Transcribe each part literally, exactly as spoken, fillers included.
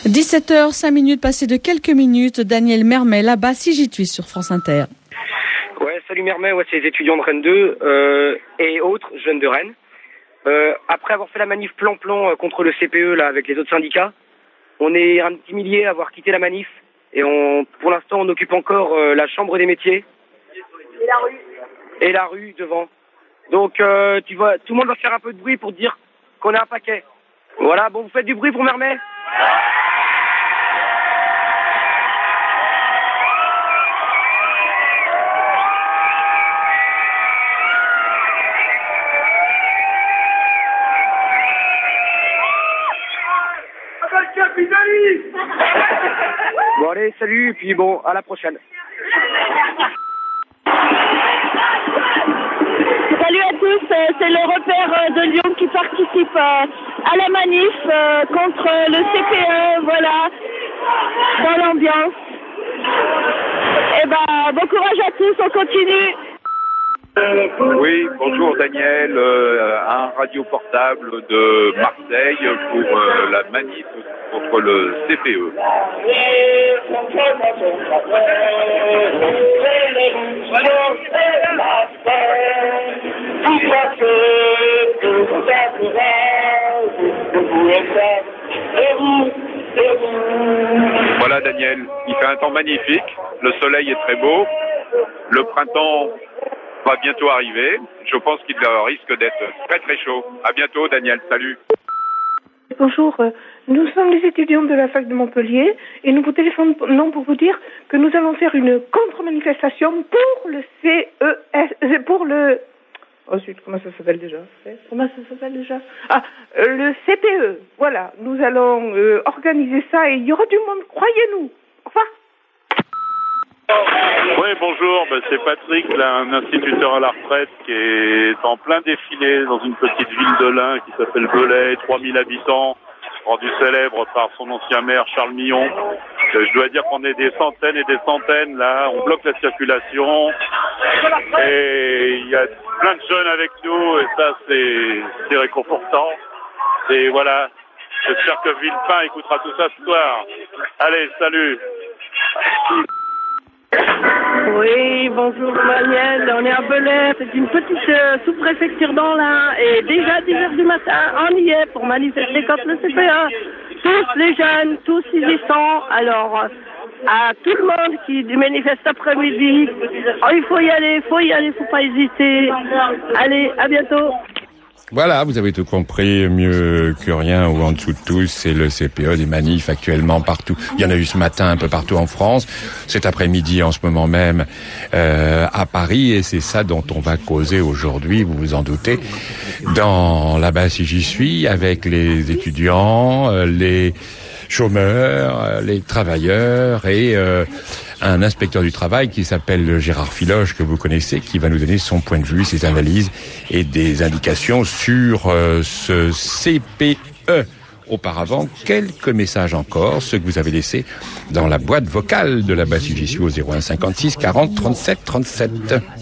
dix-sept heures cinq minutes, passées de quelques minutes. Daniel Mermet, là-bas, si j'y suis sur France Inter. Ouais, salut Mermet, ouais, c'est les étudiants de Rennes deux euh, et autres jeunes de Rennes. Euh, après avoir fait la manif plan-plan contre le C P E là avec les autres syndicats, on est un petit millier à avoir quitté la manif et on, pour l'instant on occupe encore euh, la chambre des métiers et la rue et la rue devant. Donc euh, tu vois, tout le monde va faire un peu de bruit pour dire qu'on est un paquet. Voilà, bon, vous faites du bruit pour Mermet ? Bon allez, salut, et puis bon, à la prochaine. Salut à tous, c'est le repère de Lyon qui participe à la manif contre le C P E, voilà, dans l'ambiance. Et ben, bon courage à tous, on continue. Oui, bonjour Daniel, euh, un radio portable de Marseille pour euh, la manif contre le C P E. Voilà Daniel, il fait un temps magnifique, le soleil est très beau, le printemps va bientôt arriver. Je pense qu'il risque d'être très très chaud. À bientôt Daniel, salut. Bonjour, nous sommes les étudiants de la fac de Montpellier et nous vous téléphonons pour vous dire que nous allons faire une contre-manifestation pour le C E S, pour le... Oh zut, comment ça s'appelle déjà Comment ça s'appelle déjà Ah, euh, le C P E, voilà. Nous allons euh, organiser ça et il y aura du monde, croyez-nous. Au revoir. Oui, bonjour, ben, c'est Patrick, là, un instituteur à la retraite qui est en plein défilé dans une petite ville de l'Ain qui s'appelle Belay, trois mille habitants, rendu célèbre par son ancien maire Charles Millon. Euh, je dois dire qu'on est des centaines et des centaines, là, on bloque la circulation et il y a plein de jeunes avec nous et ça c'est, c'est réconfortant. Et voilà, j'espère que Villepin écoutera tout ça ce soir. Allez, salut. Oui, bonjour Daniel, on est à Belay, c'est une petite euh, sous-préfecture dans l'Ain et déjà à dix heures du matin, on y est pour manifester contre le C P E. Tous les jeunes, tous ils y sont, alors à tout le monde qui manifeste après-midi, oh, il faut y aller, il faut y aller, il ne faut pas hésiter. Allez, à bientôt. Voilà, vous avez tout compris, mieux que rien ou en dessous de tous, c'est le C P E, des manifs actuellement partout. Il y en a eu ce matin un peu partout en France, cet après-midi en ce moment même euh, à Paris, et c'est ça dont on va causer aujourd'hui, vous vous en doutez, dans là-bas si j'y suis, avec les étudiants, euh, les chômeurs, les travailleurs et euh, un inspecteur du travail qui s'appelle Gérard Filoche, que vous connaissez, qui va nous donner son point de vue, ses analyses et des indications sur euh, ce C P E. Auparavant, quelques messages encore, ceux que vous avez laissés dans la boîte vocale de la base j'y suis au zéro un cinquante-six quarante trente-sept trente-sept.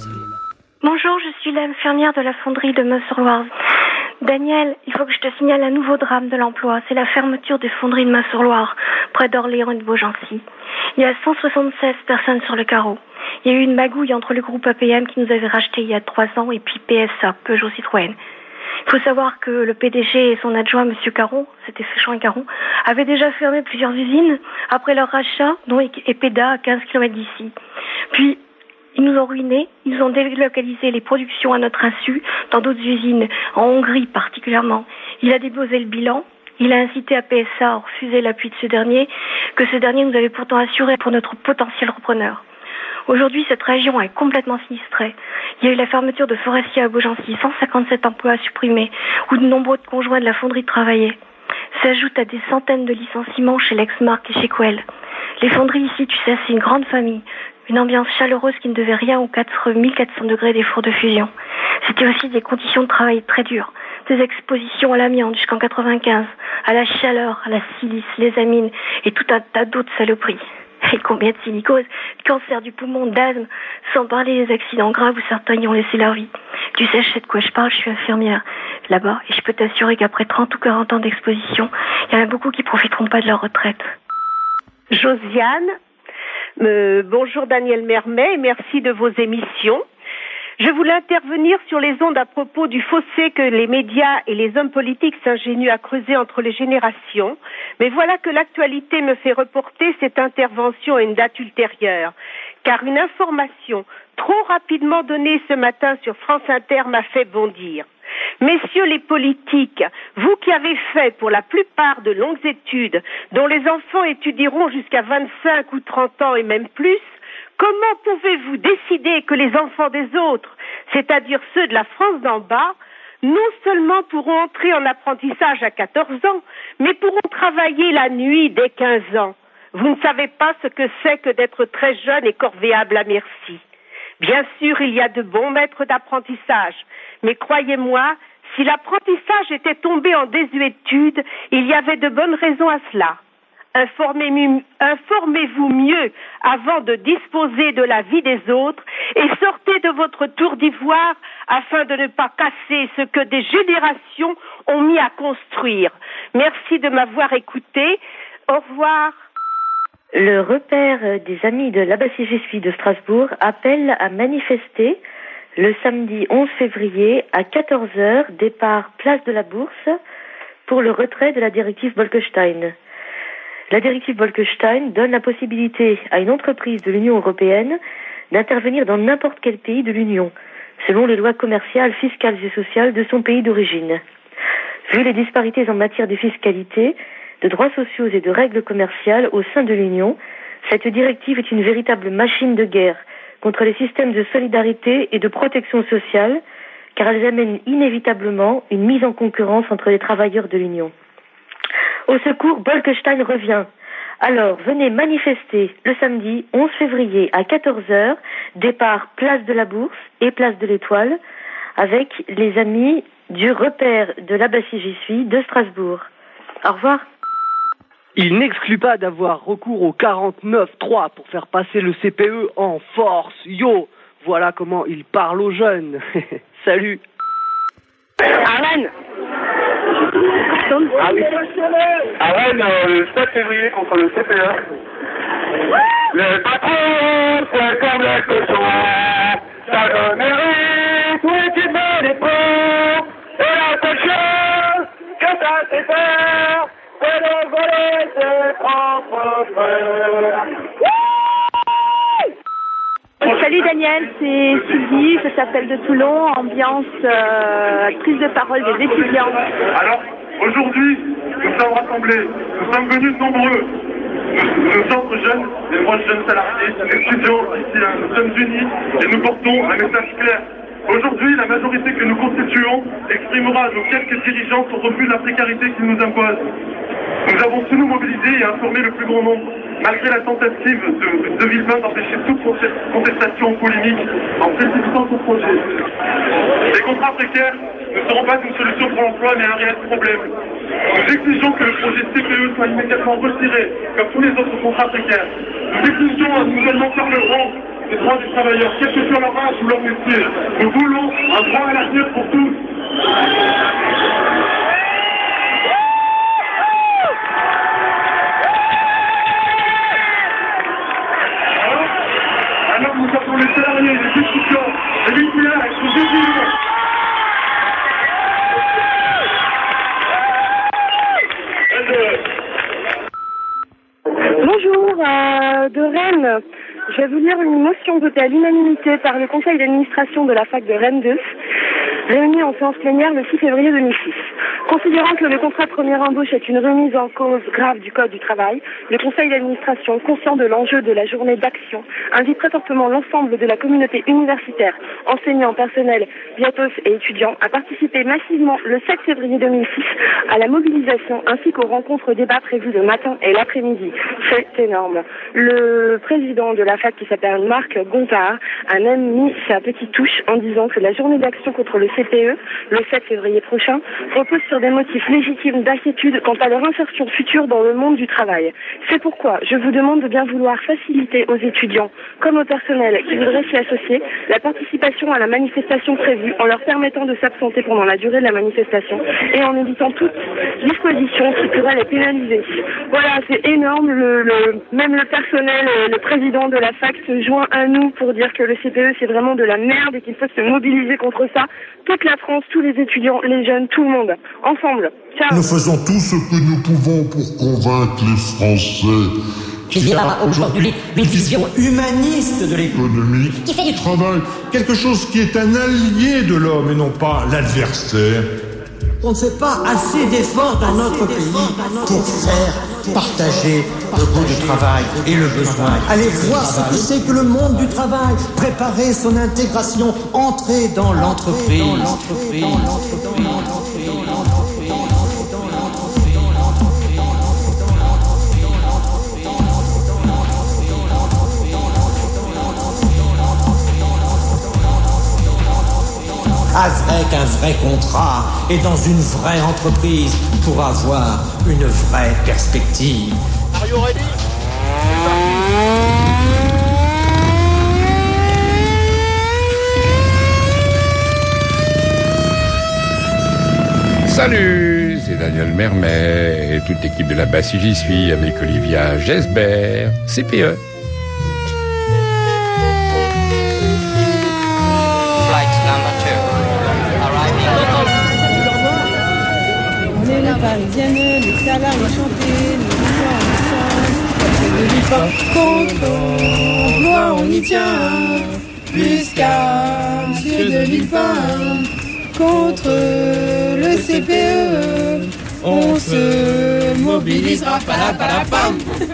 Bonjour, je suis l'infirmière de la fonderie de Meuse-sur-Loire. Daniel, il faut que je te signale un nouveau drame de l'emploi. C'est la fermeture des fonderies de Meuse-sur-Loire, près d'Orléans et de Beaugency. Il y a cent soixante-seize personnes sur le carreau. Il y a eu une magouille entre le groupe A P M qui nous avait racheté il y a trois ans et puis P S A, Peugeot Citroën. Il faut savoir que le P D G et son adjoint, M. Caron, c'était Féchon et Caron, avaient déjà fermé plusieurs usines après leur rachat, dont Epeda à quinze kilomètres d'ici. Puis, ils nous ont ruinés, ils nous ont délocalisé les productions à notre insu dans d'autres usines, en Hongrie particulièrement. Il a déposé le bilan, il a incité à P S A à refuser l'appui de ce dernier, que ce dernier nous avait pourtant assuré pour notre potentiel repreneur. Aujourd'hui, cette région est complètement sinistrée. Il y a eu la fermeture de Forestier à Beaugency, cent cinquante-sept emplois supprimés, où de nombreux conjoints de la fonderie travaillaient. S'ajoutent à des centaines de licenciements chez Lexmark et chez Quell. Les fonderies ici, tu sais, c'est une grande famille. Une ambiance chaleureuse qui ne devait rien aux mille quatre cents degrés des fours de fusion. C'était aussi des conditions de travail très dures. Des expositions à l'amiante jusqu'en quatre-vingt-quinze, à la chaleur, à la silice, les amines et tout un tas d'autres saloperies. Et combien de silicose, de cancer du poumon, d'asthme, sans parler des accidents graves où certains y ont laissé leur vie. Tu sais, je sais de quoi je parle, je suis infirmière là-bas et je peux t'assurer qu'après trente ou quarante ans d'exposition, il y en a beaucoup qui profiteront pas de leur retraite. Josiane, euh, bonjour Daniel Mermet, merci de vos émissions. Je voulais intervenir sur les ondes à propos du fossé que les médias et les hommes politiques s'ingénuent à creuser entre les générations. Mais voilà que l'actualité me fait reporter cette intervention à une date ultérieure. Car une information trop rapidement donnée ce matin sur France Inter m'a fait bondir. Messieurs les politiques, vous qui avez fait pour la plupart de longues études, dont les enfants étudieront jusqu'à vingt-cinq ou trente ans et même plus, comment pouvez-vous décider que les enfants des autres, c'est-à-dire ceux de la France d'en bas, non seulement pourront entrer en apprentissage à quatorze ans, mais pourront travailler la nuit dès quinze ans? Vous ne savez pas ce que c'est que d'être très jeune et corvéable à merci. Bien sûr, il y a de bons maîtres d'apprentissage, mais croyez-moi, si l'apprentissage était tombé en désuétude, il y avait de bonnes raisons à cela. Informez-vous, informez-vous mieux avant de disposer de la vie des autres et sortez de votre tour d'ivoire afin de ne pas casser ce que des générations ont mis à construire. Merci de m'avoir écouté. Au revoir. Le repère des amis de l'Abbassie J'y suis de Strasbourg appelle à manifester le samedi onze février à quatorze heures, départ place de la Bourse, pour le retrait de la directive Bolkestein. La directive Bolkestein donne la possibilité à une entreprise de l'Union européenne d'intervenir dans n'importe quel pays de l'Union, selon les lois commerciales, fiscales et sociales de son pays d'origine. Vu les disparités en matière de fiscalité, de droits sociaux et de règles commerciales au sein de l'Union, cette directive est une véritable machine de guerre contre les systèmes de solidarité et de protection sociale, car elles amènent inévitablement une mise en concurrence entre les travailleurs de l'Union. Au secours, Bolkestein revient. Alors, venez manifester le samedi onze février à quatorze heures, départ place de la Bourse et place de l'Étoile, avec les amis du repère de l'Abbassie J'y suis de Strasbourg. Au revoir. Il n'exclut pas d'avoir recours au quarante-neuf trois pour faire passer le C P E en force. Yo, voilà comment il parle aux jeunes. Salut. Arlène. Ah oui. Arlène, euh, le sept février contre le C P E. Le patron, c'est comme le cochon. Ça donne mérite, oui, tu veux des pros. Et la seule chose que ça sait faire, c'est de voler ses propres frères. Salut Daniel, c'est Sylvie, je t'appelle de Toulon, ambiance euh, prise de parole des étudiants. Alors, aujourd'hui, nous sommes rassemblés, nous sommes venus nombreux, nous, nous sommes jeunes, les moi jeunes salariés, étudiants, ici, hein, nous sommes unis et nous portons un message clair. Aujourd'hui, la majorité que nous constituons exprimera nos quelques dirigeants son refus de la précarité qu'ils nous imposent. Nous avons su nous mobiliser et informer le plus grand nombre, malgré la tentative de, de Villepin d'empêcher toute contestation polémique en précipitant son projet. Les contrats précaires ne seront pas une solution pour l'emploi, mais un réel problème. Nous exigeons que le projet C P E soit immédiatement retiré, comme tous les autres contrats précaires. Nous exigeons un nouvellement faire le rang des droits des travailleurs, quel que soit leur âge ou leur métier. Nous voulons un droit à l'avenir pour tous. Alors nous avons les salariés, les étudiants, les militaires, les étudiants. Bonjour, euh, de Rennes. Je vais vous lire une motion votée à l'unanimité par le conseil d'administration de la fac de Rennes deux, réunie en séance plénière le six février deux mille six. Considérant que le contrat de première embauche est une remise en cause grave du Code du travail, le conseil d'administration, conscient de l'enjeu de la journée d'action, invite très fortement l'ensemble de la communauté universitaire, enseignants, personnels, biatos et étudiants à participer massivement le sept février deux mille six à la mobilisation ainsi qu'aux rencontres débats prévues le matin et l'après-midi, C'est énorme. Le président de la fac, qui s'appelle Marc Gontard, a même mis sa petite touche en disant que la journée d'action contre le C P E, le sept février prochain, repose sur des motifs légitimes d'inquiétude quant à leur insertion future dans le monde du travail. C'est pourquoi je vous demande de bien vouloir faciliter aux étudiants, comme au personnel qui voudraient s'y associer, la participation à la manifestation prévue en leur permettant de s'absenter pendant la durée de la manifestation et en évitant toute disposition qui pourrait les pénaliser. Voilà, c'est énorme. Le, le, même le personnel, le président de la fac se joint à nous pour dire que le C P E c'est vraiment de la merde et qu'il faut se mobiliser contre ça. Toute la France, tous les étudiants, les jeunes, tout le monde, ensemble. Ciao. Nous faisons tout ce que nous pouvons pour convaincre les Français qu'il y a aujourd'hui une vision humaniste de l'économie qui fait du travail quelque chose qui est un allié de l'homme et non pas l'adversaire. On ne fait pas assez d'efforts dans notre pays pour faire partager le goût du travail et le besoin. Allez voir ce que c'est que le monde du travail, préparer son intégration, entrer dans l'entreprise. Dans l'entreprise. Dans l'entreprise. Avec un vrai contrat et dans une vraie entreprise pour avoir une vraie perspective. Are you ready? Salut, c'est Daniel Mermet et toute l'équipe de la Basse J'y suis avec Olivia Gesbert, C P E. On est la parisienne, les salariés chantés, nous vivons ensemble. Contre l'emploi, on y tient. Jusqu'à Monsieur de Villepin. Contre le C P E, on se mobilisera. Palapalapam.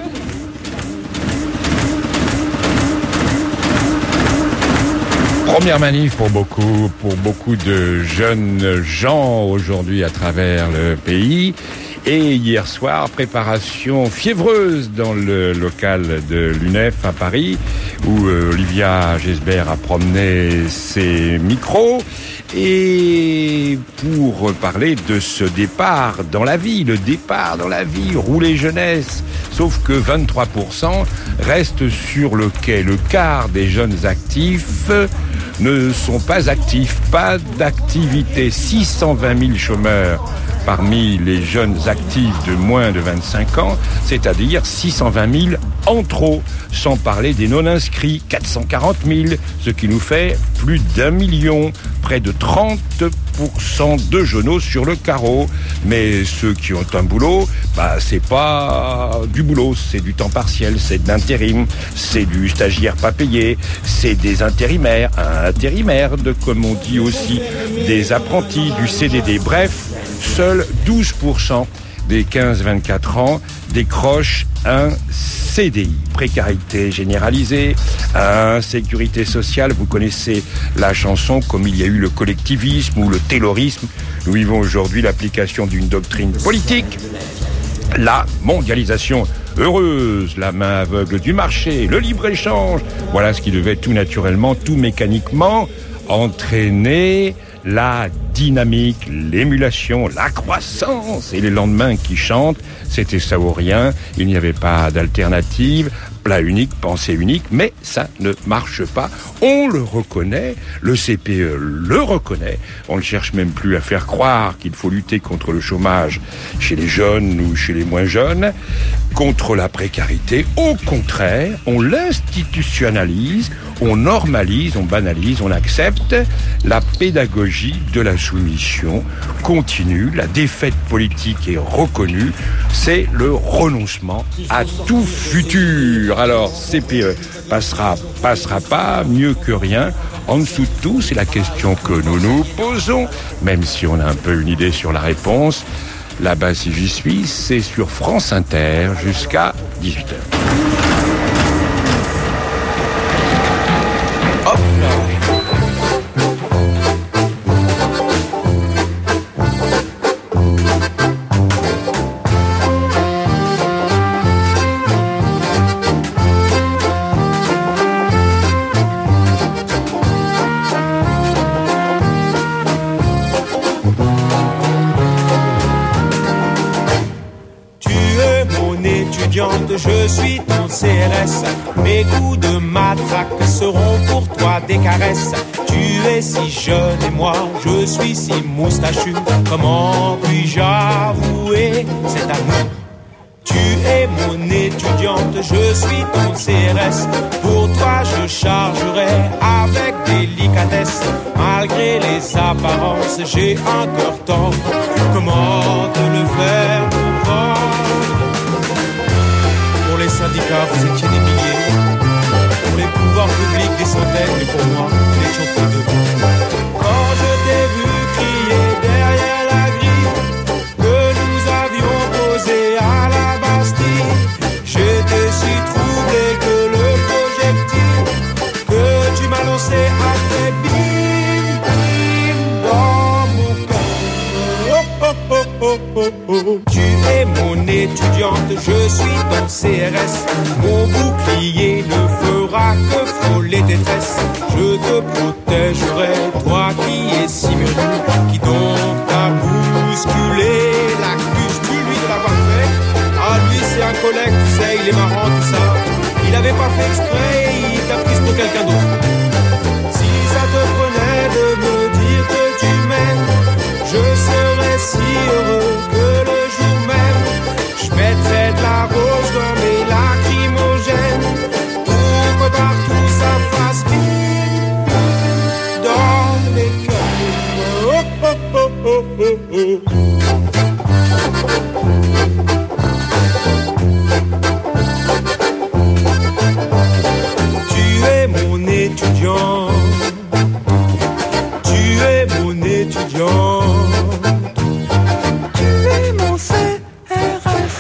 Première manif pour beaucoup, pour beaucoup de jeunes gens aujourd'hui à travers le pays. Et hier soir, préparation fiévreuse dans le local de l'U N E F à Paris, où Olivia Gesbert a promené ses micros. Et pour parler de ce départ dans la vie, le départ dans la vie, rouler jeunesse. Sauf que vingt-trois pour cent restent sur le quai. Le quart des jeunes actifs ne sont pas actifs, pas d'activité. six cent vingt mille chômeurs parmi les jeunes actifs de moins de vingt-cinq ans, c'est-à-dire six cent vingt mille en trop, sans parler des non-inscrits, quatre cent quarante mille, ce qui nous fait plus d'un million, près de trente pour cent de jeunes sur le carreau. Mais ceux qui ont un boulot, bah c'est pas du boulot, c'est du temps partiel, c'est de l'intérim, c'est du stagiaire pas payé, c'est des intérimaires, un intérimaire, de, comme on dit aussi, des apprentis, du C D D. Bref, seuls douze pour cent des quinze vingt-quatre ans décrochent un C D I. Précarité généralisée, insécurité sociale, vous connaissez la chanson, comme il y a eu le collectivisme ou le taylorisme. Nous vivons aujourd'hui l'application d'une doctrine politique, la mondialisation heureuse, la main aveugle du marché, le libre-échange. Voilà ce qui devait tout naturellement, tout mécaniquement entraîner la dynamique, l'émulation, la croissance et les lendemains qui chantent. C'était ça ou rien, il n'y avait pas d'alternative, plat unique, pensée unique, mais ça ne marche pas. On le reconnaît, le C P E le reconnaît, on ne cherche même plus à faire croire qu'il faut lutter contre le chômage chez les jeunes ou chez les moins jeunes, contre la précarité. Au contraire, on l'institutionnalise, on normalise, on banalise, on accepte. La pédagogie de la soumission continue, la défaite politique est reconnue, c'est le renoncement à tout futur. Alors, C P E passera, passera pas, mieux que rien. En dessous de tout, c'est la question que nous nous posons, même si on a un peu une idée sur la réponse. Là-bas, si j'y suis, c'est sur France Inter jusqu'à dix-huit heures. Hop là. je suis ton C R S. Mes coups de matraque seront pour toi des caresses. Tu es si jeune et moi, je suis si moustachu. Comment puis-je avouer cet amour? Tu es mon étudiante, je suis ton C R S. Pour toi je chargerai avec délicatesse. Malgré les apparences, j'ai un cœur tendre. Comment te le faire comprendre? Pour les syndicats, vous étiez des milliers. Pour les pouvoirs publics, des centaines. Mais pour moi, nous n'étions que deux. Quand je t'ai vu crier derrière la grille que nous avions posé à la j'étais si troublé que le projectile que tu m'as lancé a fait bim, bim dans mon cœur. Oh, oh, oh, oh, oh, oh. Tu es mon étudiante, je suis ton C R S. Mon bouclier ne fera que frôler tes tresses. Je te protégerai, toi qui es si mûr, qui donc t'a bousculé la cuisse. Dis-lui de l'avoir fait. Ah, lui c'est un collègue, tu sais, il est marrant tout ça. Il avait pas fait exprès, il t'a prise pour quelqu'un d'autre. Si ça te prenait de me dire que tu m'aimes, je serais si heureux que le jour même je mettrais de la rose dans mes lacrymogènes pour que partout ça fasse bim dans mes cœurs. Oh, oh, oh, oh, oh, oh. Étudiant, tu es mon étudiant, tu es mon C R S.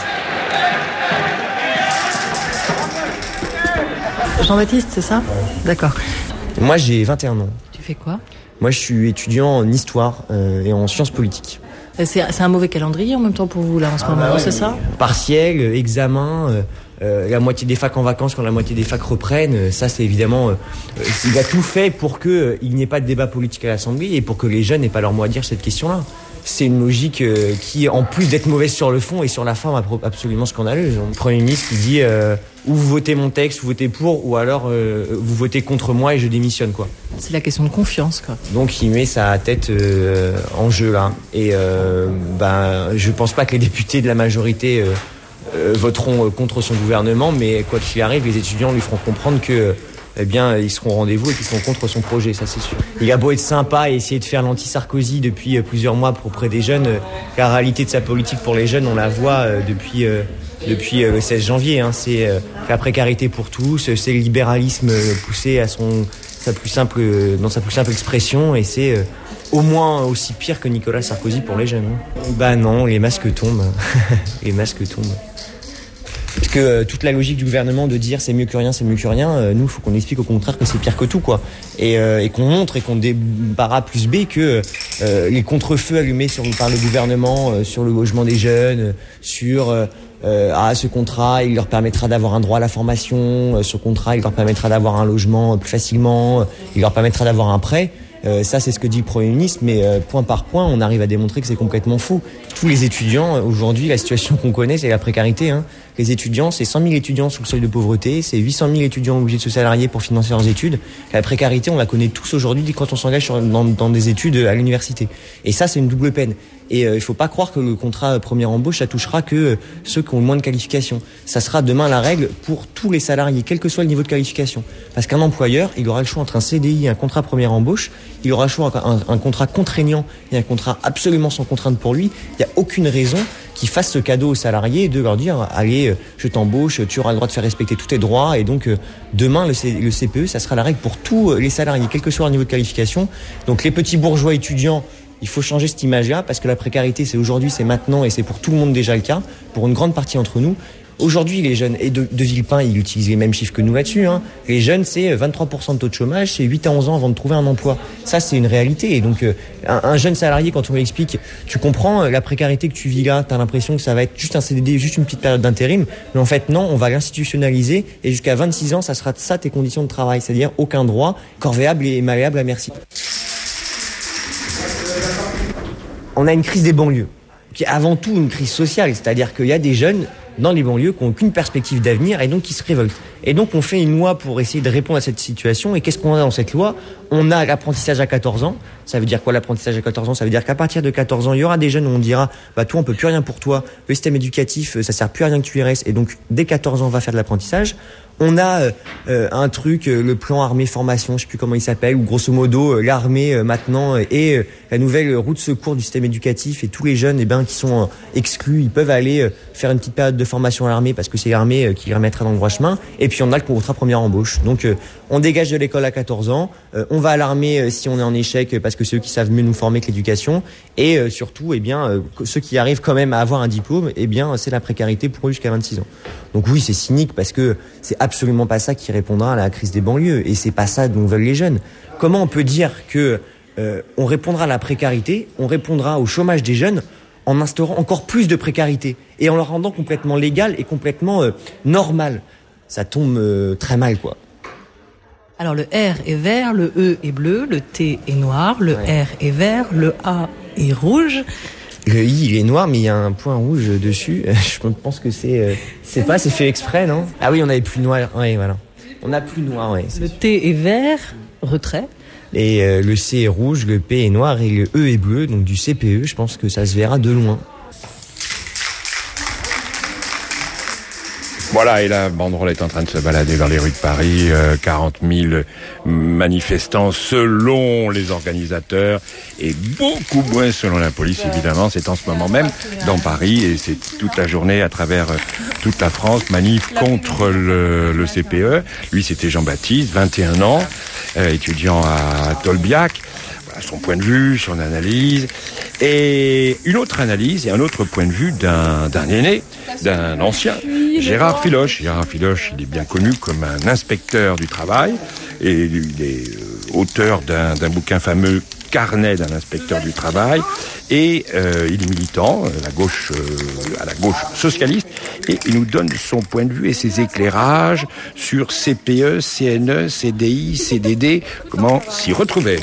Jean-Baptiste, c'est ça? D'accord. Moi, j'ai vingt et un ans. Tu fais quoi? Moi, je suis étudiant en histoire euh, et en sciences politiques. C'est, c'est un mauvais calendrier en même temps pour vous, là, en ce ah moment, bah ouais, c'est ça? Partiel, examen... Euh, Euh, la moitié des facs en vacances quand la moitié des facs reprennent, euh, ça c'est évidemment euh, euh, il a tout fait pour que euh, il n'y ait pas de débat politique à l'Assemblée et pour que les jeunes n'aient pas leur mot à dire sur cette question-là. C'est une logique euh, qui, en plus d'être mauvaise sur le fond et sur la forme, est absolument scandaleuse. Le Premier ministre qui dit euh, ou vous votez mon texte, vous votez pour, ou alors euh, vous votez contre moi et je démissionne, quoi. C'est la question de confiance, quoi. Donc il met sa tête euh, en jeu là. Et euh, ben je pense pas que les députés de la majorité euh, Euh, voteront contre son gouvernement, mais quoi qu'il arrive, les étudiants lui feront comprendre que eh bien, ils seront au rendez-vous et qu'ils seront contre son projet, ça c'est sûr. Il a beau être sympa et essayer de faire l'anti-Sarkozy depuis plusieurs mois auprès des jeunes, la réalité de sa politique pour les jeunes, on la voit depuis, depuis le seize janvier. Hein. C'est la précarité pour tous, c'est le libéralisme poussé à son, sa plus simple, dans sa plus simple expression, et c'est au moins aussi pire que Nicolas Sarkozy pour les jeunes. Hein. Bah non, les masques tombent. Les masques tombent. Parce que euh, toute la logique du gouvernement de dire c'est mieux que rien, c'est mieux que rien, euh, nous, il faut qu'on explique au contraire que c'est pire que tout, quoi. Et, euh, et qu'on montre et qu'on débarra plus B que euh, les contre-feux allumés sur, par le gouvernement euh, sur le logement des jeunes, euh, sur euh, euh, ah, ce contrat, il leur permettra d'avoir un droit à la formation, euh, ce contrat, il leur permettra d'avoir un logement plus facilement, euh, il leur permettra d'avoir un prêt. Euh, ça, c'est ce que dit le Premier ministre, mais euh, point par point, on arrive à démontrer que c'est complètement faux. Tous les étudiants, aujourd'hui, la situation qu'on connaît, c'est la précarité. Hein. Les étudiants, c'est cent mille étudiants sous le seuil de pauvreté, c'est huit cent mille étudiants obligés de se salarier pour financer leurs études. La précarité, on la connaît tous aujourd'hui quand on s'engage sur, dans, dans des études à l'université. Et ça, c'est une double peine. Et euh, il faut pas croire que le contrat première embauche, ça touchera que euh, ceux qui ont le moins de qualification. Ça sera demain la règle pour tous les salariés, quel que soit le niveau de qualification. Parce qu'un employeur, il aura le choix entre un C D I et un contrat première embauche. Il aura le choix entre un, un contrat contraignant et un contrat absolument sans contrainte pour lui. Il n'y a aucune raison qu'ils fassent ce cadeau aux salariés de leur dire allez, je t'embauche, tu auras le droit de faire respecter tous tes droits. Et donc euh, demain, le, C, le C P E, ça sera la règle pour tous les salariés, quel que soit leur niveau de qualification. Donc les petits bourgeois étudiants, il faut changer cette image-là parce que la précarité, c'est aujourd'hui, c'est maintenant et c'est pour tout le monde déjà le cas, pour une grande partie d'entre nous. Aujourd'hui, les jeunes, et de, de Villepin, il utilise les mêmes chiffres que nous là-dessus, hein. Les jeunes, c'est vingt-trois pour cent de taux de chômage, c'est huit à onze ans avant de trouver un emploi. Ça, c'est une réalité. Et donc, euh, un, un jeune salarié, quand on lui explique, tu comprends la précarité que tu vis là, t'as l'impression que ça va être juste un C D D, juste une petite période d'intérim. Mais en fait, non, on va l'institutionnaliser et jusqu'à vingt-six ans, ça sera ça tes conditions de travail. C'est-à-dire aucun droit, corvéable et malléable à merci. On a une crise des banlieues, qui est avant tout une crise sociale. C'est-à-dire qu'il y a des jeunes dans les banlieues qui n'ont aucune perspective d'avenir et donc qui se révoltent. Et donc on fait une loi pour essayer de répondre à cette situation. Et qu'est-ce qu'on a dans cette loi ? On a l'apprentissage à quatorze ans. Ça veut dire quoi l'apprentissage à quatorze ans ? Ça veut dire qu'à partir de quatorze ans, il y aura des jeunes où on dira bah toi on peut plus rien pour toi, le système éducatif ça sert plus à rien que tu y restes. Et donc dès quatorze ans on va faire de l'apprentissage. On a euh, un truc, euh, le plan armée formation, je sais plus comment il s'appelle, où grosso modo euh, l'armée euh, maintenant est euh, la nouvelle roue de secours du système éducatif et tous les jeunes eh ben qui sont euh, exclus, ils peuvent aller euh, faire une petite période de formation à l'armée parce que c'est l'armée euh, qui les remettra dans le droit chemin. Et puis on a le contrat première embauche. Donc euh, on dégage de l'école à quatorze ans, euh, on va à l'armée euh, si on est en échec euh, parce que c'est eux qui savent mieux nous former que l'éducation. Et euh, surtout, eh bien euh, ceux qui arrivent quand même à avoir un diplôme, eh bien c'est la précarité pour eux jusqu'à vingt-six ans. Donc oui, c'est cynique parce que c'est absolument pas ça qui répondra à la crise des banlieues et c'est pas ça dont veulent les jeunes. Comment on peut dire que euh, on répondra à la précarité, on répondra au chômage des jeunes en instaurant encore plus de précarité et en le rendant complètement légal et complètement euh, normal. Ça tombe euh, très mal quoi. Alors le R est vert, le E est bleu, le T est noir, le ouais. R est vert, le A est rouge. Le I, il est noir, mais il y a un point rouge dessus. Je pense que c'est, euh, c'est pas, c'est fait exprès, non ? Ah oui, on avait plus noir. Oui, voilà. On a plus noir, oui. Le T est vert, retrait. Et euh, le C est rouge, le P est noir et le E est bleu, donc du C P E. Je pense que ça se verra de loin. Voilà, et la banderole est en train de se balader vers les rues de Paris. Euh, quarante mille manifestants selon les organisateurs et beaucoup moins selon la police, évidemment. C'est en ce moment même dans Paris et c'est toute la journée à travers euh, toute la France. Manif contre le, le C P E. Lui, c'était Jean-Baptiste, vingt et un ans, euh, étudiant à Tolbiac. Voilà son point de vue, son analyse. Et une autre analyse et un autre point de vue d'un, d'un aîné, d'un ancien, Gérard Filoche. Gérard Filoche, il est bien connu comme un inspecteur du travail et il est euh, auteur d'un, d'un bouquin fameux, Carnet d'un inspecteur du travail, et euh, il est militant à la gauche, euh, à la gauche socialiste, et il nous donne son point de vue et ses éclairages sur C P E, C N E, C D I, C D D, comment s'y retrouver.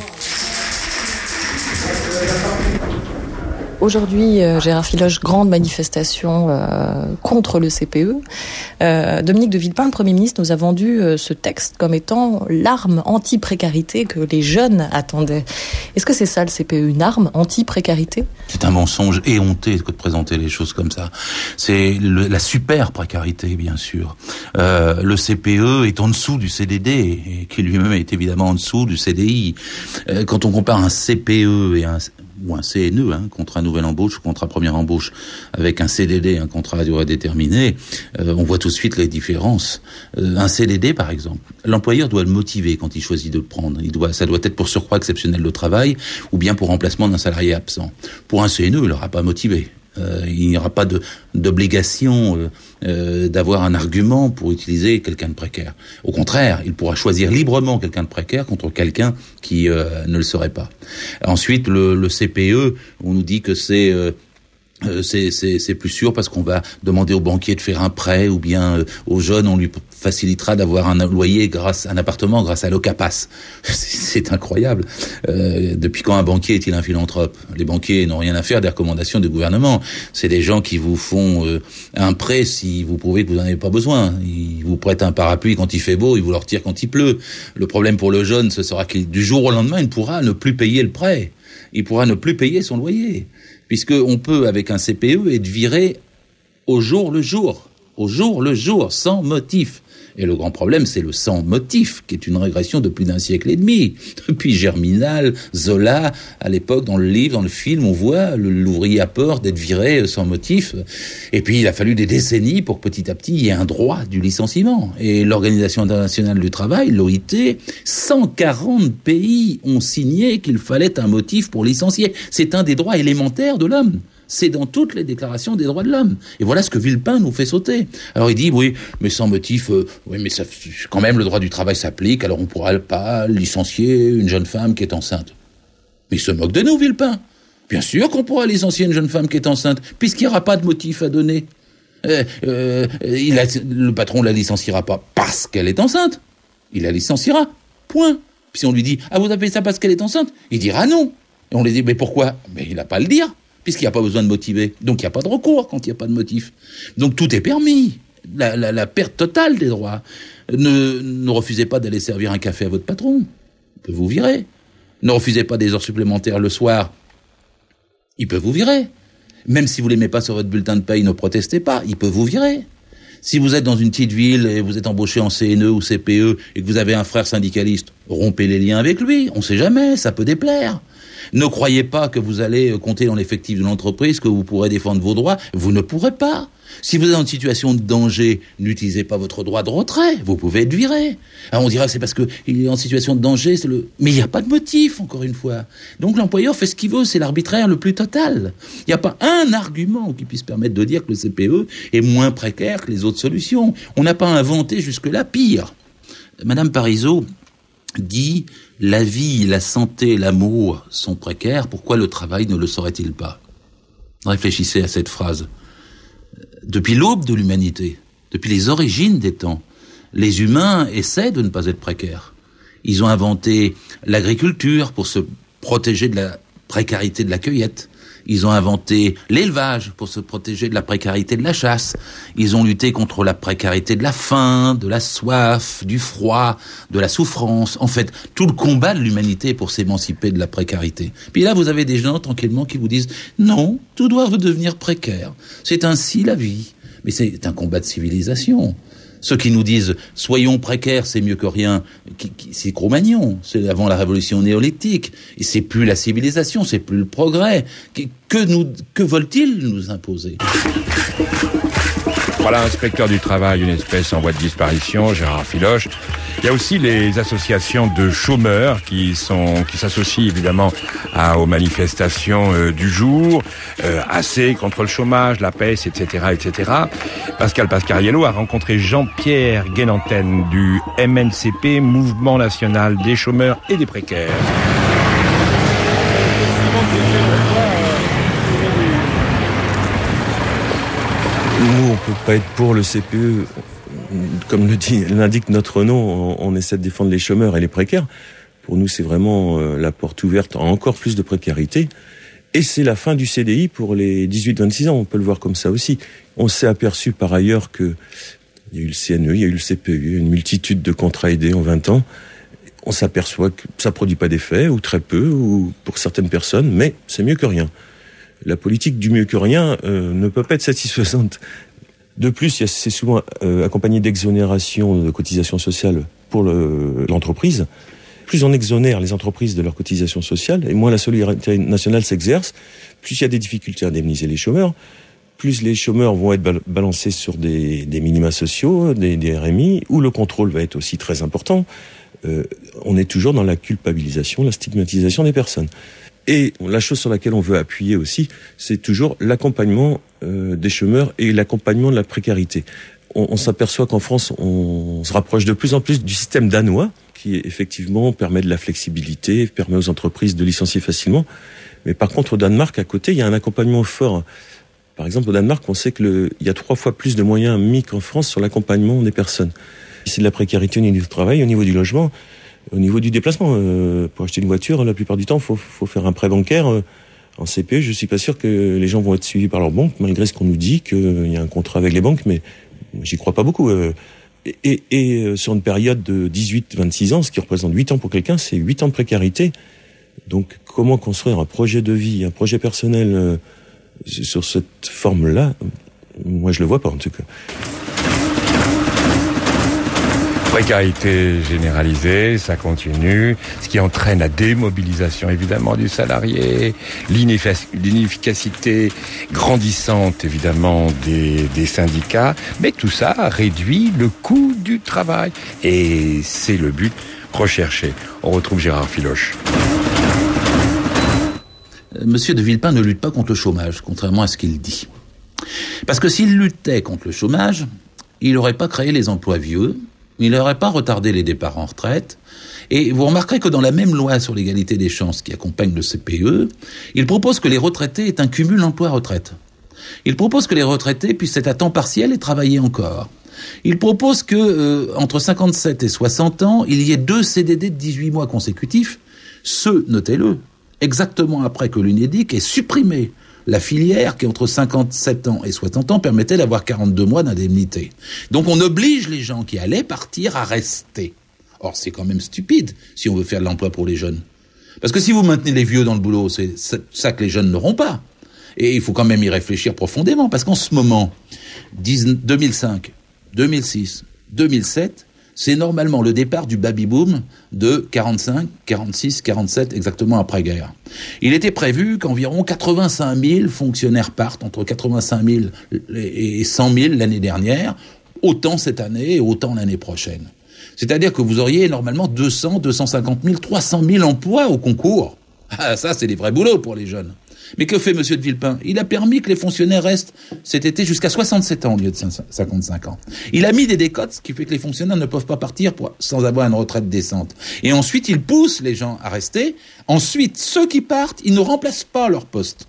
Aujourd'hui, euh, Gérard Filoche, grande manifestation euh, contre le C P E. Euh, Dominique de Villepin, le Premier ministre, nous a vendu euh, ce texte comme étant l'arme anti-précarité que les jeunes attendaient. Est-ce que c'est ça le C P E, une arme anti-précarité ? C'est un mensonge éhonté que de présenter les choses comme ça. C'est le, la super précarité, bien sûr. Euh, le C P E est en dessous du C D D, et qui lui-même est évidemment en dessous du C D I. Euh, quand on compare un C P E et un ou un C N E, hein, contrat nouvelle embauche, contrat première embauche, avec un C D D, un contrat à durée déterminée, euh, on voit tout de suite les différences. Euh, un C D D, par exemple, l'employeur doit le motiver quand il choisit de le prendre. Il doit, ça doit être pour surcroît exceptionnel de travail, ou bien pour remplacement d'un salarié absent. Pour un C N E, il n'aura pas motivé. Euh, il n'y aura pas de, d'obligation euh, euh, d'avoir un argument pour utiliser quelqu'un de précaire. Au contraire, il pourra choisir librement quelqu'un de précaire contre quelqu'un qui euh, ne le serait pas. Ensuite, le, le C P E, on nous dit que c'est... Euh, Euh, c'est, c'est, c'est plus sûr parce qu'on va demander au banquier de faire un prêt ou bien euh, aux jeunes on lui facilitera d'avoir un loyer grâce un appartement grâce à l'Ocapas. C'est, c'est incroyable. Euh, depuis quand un banquier est-il un philanthrope ? Les banquiers n'ont rien à faire des recommandations du gouvernement. C'est des gens qui vous font euh, un prêt si vous prouvez que vous n'en avez pas besoin. Ils vous prêtent un parapluie quand il fait beau, ils vous le retirent quand il pleut. Le problème pour le jeune, ce sera qu'il du jour au lendemain, il pourra ne plus payer le prêt. Il pourra ne plus payer son loyer. Puisqu'on peut, avec un C P E, être viré au jour le jour, au jour le jour, sans motif. Et le grand problème, c'est le sans motif, qui est une régression de plus d'un siècle et demi. Depuis Germinal, Zola, à l'époque, dans le livre, dans le film, on voit l'ouvrier a peur d'être viré sans motif. Et puis, il a fallu des décennies pour que petit à petit, il y ait un droit du licenciement. Et l'Organisation internationale du travail, l'O I T, cent quarante pays ont signé qu'il fallait un motif pour licencier. C'est un des droits élémentaires de l'homme. C'est dans toutes les déclarations des droits de l'homme. Et voilà ce que Villepin nous fait sauter. Alors il dit, oui, mais sans motif, euh, oui, mais ça, quand même le droit du travail s'applique, alors on ne pourra pas licencier une jeune femme qui est enceinte. Mais il se moque de nous, Villepin. Bien sûr qu'on pourra licencier une jeune femme qui est enceinte, puisqu'il n'y aura pas de motif à donner. Euh, euh, il a, le patron ne la licenciera pas parce qu'elle est enceinte. Il la licenciera. Point. Puis si on lui dit, ah, vous avez fait ça parce qu'elle est enceinte, il dira non. Et on lui dit, mais pourquoi ? Mais il n'a pas à le dire. puisqu'il n'y a pas besoin de motiver. Donc il n'y a pas de recours quand il n'y a pas de motif. Donc tout est permis. La, la, la perte totale des droits. Ne, ne refusez pas d'aller servir un café à votre patron. Il peut vous virer. Ne refusez pas des heures supplémentaires le soir. Il peut vous virer. Même si vous ne l'aimez pas sur votre bulletin de paye, ne protestez pas. Il peut vous virer. Si vous êtes dans une petite ville et vous êtes embauché en C N E ou C P E et que vous avez un frère syndicaliste, rompez les liens avec lui. On ne sait jamais, ça peut déplaire. Ne croyez pas que vous allez compter dans l'effectif de l'entreprise, que vous pourrez défendre vos droits. Vous ne pourrez pas. Si vous êtes dans une situation de danger, n'utilisez pas votre droit de retrait. Vous pouvez être viré. Alors on dira c'est parce qu'il est en situation de danger, c'est le... mais il n'y a pas de motif, encore une fois. Donc l'employeur fait ce qu'il veut, c'est l'arbitraire le plus total. Il n'y a pas un argument qui puisse permettre de dire que le C P E est moins précaire que les autres solutions. On n'a pas inventé jusque-là pire. Madame Parisot dit « La vie, la santé, l'amour sont précaires, pourquoi le travail ne le serait-il pas ?» Réfléchissez à cette phrase. Depuis l'aube de l'humanité, depuis les origines des temps, les humains essaient de ne pas être précaires. Ils ont inventé l'agriculture pour se protéger de la précarité de la cueillette. Ils ont inventé l'élevage pour se protéger de la précarité de la chasse. Ils ont lutté contre la précarité de la faim, de la soif, du froid, de la souffrance. En fait, tout le combat de l'humanité pour s'émanciper de la précarité. Puis là, vous avez des gens tranquillement qui vous disent « Non, tout doit redevenir précaire. C'est ainsi la vie. » Mais c'est un combat de civilisation. Ceux qui nous disent « soyons précaires, c'est mieux que rien », c'est Cro-Magnon, c'est avant la révolution néolithique. Et c'est plus la civilisation, c'est plus le progrès. Que, nous, que veulent-ils nous imposer ? Voilà, inspecteur du travail, une espèce en voie de disparition, Gérard Filoche. Il y a aussi les associations de chômeurs qui sont qui s'associent évidemment à, aux manifestations euh, du jour, euh, A C contre le chômage, la P E S, et cetera, et cetera. Pascal Pascariello a rencontré Jean-Pierre Guénantène du M N C P, Mouvement National des Chômeurs et des Précaires. Nous, on peut pas être pour le C P E. Comme le dit, l'indique notre nom, on, on essaie de défendre les chômeurs et les précaires. Pour nous, c'est vraiment euh, la porte ouverte à encore plus de précarité. Et c'est la fin du C D I pour les dix-huit vingt-six ans. On peut le voir comme ça aussi. On s'est aperçu par ailleurs que il y a eu le C N E, il y a eu le C P E, il y a eu une multitude de contrats aidés en vingt ans. On s'aperçoit que ça produit pas d'effet, ou très peu, ou pour certaines personnes, mais c'est mieux que rien. La politique du mieux que rien euh, ne peut pas être satisfaisante. De plus, c'est souvent euh, accompagné d'exonération de cotisations sociales pour le, l'entreprise. Plus on exonère les entreprises de leurs cotisations sociales, et moins la solidarité nationale s'exerce, plus il y a des difficultés à indemniser les chômeurs, plus les chômeurs vont être balancés sur des, des minima sociaux, des, des R M I, où le contrôle va être aussi très important. Euh, on est toujours dans la culpabilisation, la stigmatisation des personnes. Et la chose sur laquelle on veut appuyer aussi, c'est toujours l'accompagnement euh, des chômeurs et l'accompagnement de la précarité. On, on s'aperçoit qu'en France, on se rapproche de plus en plus du système danois, qui effectivement permet de la flexibilité, permet aux entreprises de licencier facilement. Mais par contre, au Danemark, à côté, il y a un accompagnement fort. Par exemple, au Danemark, on sait que le, il y a trois fois plus de moyens mis qu'en France sur l'accompagnement des personnes. C'est de la précarité au niveau du travail, au niveau du logement. Au niveau du déplacement, euh, pour acheter une voiture, la plupart du temps, faut, faut faire un prêt bancaire. Euh, en C P E, je suis pas sûr que les gens vont être suivis par leur banque, malgré ce qu'on nous dit qu'il euh, y a un contrat avec les banques, mais j'y crois pas beaucoup. Euh, et et, et euh, sur une période de dix-huit vingt-six ans, ce qui représente huit ans pour quelqu'un, c'est huit ans de précarité. Donc, comment construire un projet de vie, un projet personnel euh, sur cette forme-là ? Moi, je le vois pas, en tout cas. Précarité généralisée, ça continue, ce qui entraîne la démobilisation évidemment du salarié, l'inefficacité grandissante évidemment des, des syndicats, mais tout ça réduit le coût du travail et c'est le but recherché. On retrouve Gérard Filoche. Monsieur de Villepin ne lutte pas contre le chômage, contrairement à ce qu'il dit. Parce que s'il luttait contre le chômage, il n'aurait pas créé les emplois vieux, il n'aurait pas retardé les départs en retraite. Et vous remarquerez que dans la même loi sur l'égalité des chances qui accompagne le C P E, il propose que les retraités aient un cumul emploi-retraite. Il propose que les retraités puissent être à temps partiel et travailler encore. Il propose que, euh, entre cinquante-sept et soixante ans, il y ait deux C D D de dix-huit mois consécutifs, ce, notez-le, exactement après que l'UNEDIC ait supprimé la filière qui entre cinquante-sept ans et soixante ans permettait d'avoir quarante-deux mois d'indemnité. Donc on oblige les gens qui allaient partir à rester. Or c'est quand même stupide si on veut faire de l'emploi pour les jeunes. Parce que si vous maintenez les vieux dans le boulot, c'est ça que les jeunes n'auront pas. Et il faut quand même y réfléchir profondément, parce qu'en ce moment, deux mille cinq, deux mille six, deux mille sept, c'est normalement le départ du baby-boom de quarante-cinq, quarante-six, quarante-sept, exactement après-guerre. Il était prévu qu'environ quatre-vingt-cinq mille fonctionnaires partent, entre quatre-vingt-cinq mille et cent mille l'année dernière, autant cette année et autant l'année prochaine. C'est-à-dire que vous auriez normalement deux cents, deux cent cinquante mille, trois cent mille emplois au concours. Ah, ça, c'est des vrais boulots pour les jeunes. Mais que fait Monsieur de Villepin? Il a permis que les fonctionnaires restent cet été jusqu'à soixante-sept ans au lieu de cinquante-cinq ans. Il a mis des décotes, ce qui fait que les fonctionnaires ne peuvent pas partir pour, sans avoir une retraite décente. Et ensuite, il pousse les gens à rester. Ensuite, ceux qui partent, ils ne remplacent pas leur poste.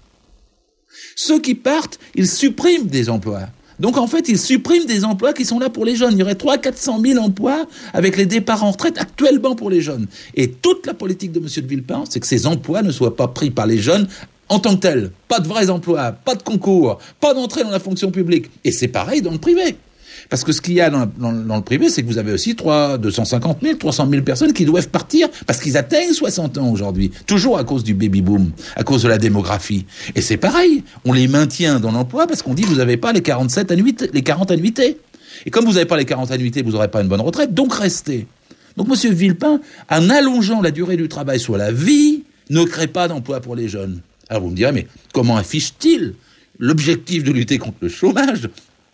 Ceux qui partent, ils suppriment des emplois. Donc en fait, ils suppriment des emplois qui sont là pour les jeunes. Il y aurait trois cents à quatre cent mille emplois avec les départs en retraite actuellement pour les jeunes. Et toute la politique de Monsieur de Villepin, c'est que ces emplois ne soient pas pris par les jeunes en tant que tels. Pas de vrais emplois, pas de concours, pas d'entrée dans la fonction publique. Et c'est pareil dans le privé. Parce que ce qu'il y a dans, dans, dans le privé, c'est que vous avez aussi trois, deux cent cinquante mille, trois cent mille personnes qui doivent partir parce qu'ils atteignent soixante ans aujourd'hui. Toujours à cause du baby-boom, à cause de la démographie. Et c'est pareil. On les maintient dans l'emploi parce qu'on dit vous n'avez pas les quarante-sept annuités, les quarante annuités. Et comme vous n'avez pas les quarante annuités, vous n'aurez pas une bonne retraite, donc restez. Donc Monsieur Villepin, en allongeant la durée du travail sur la vie, ne crée pas d'emploi pour les jeunes. Alors vous me direz, mais comment affiche-t-il l'objectif de lutter contre le chômage?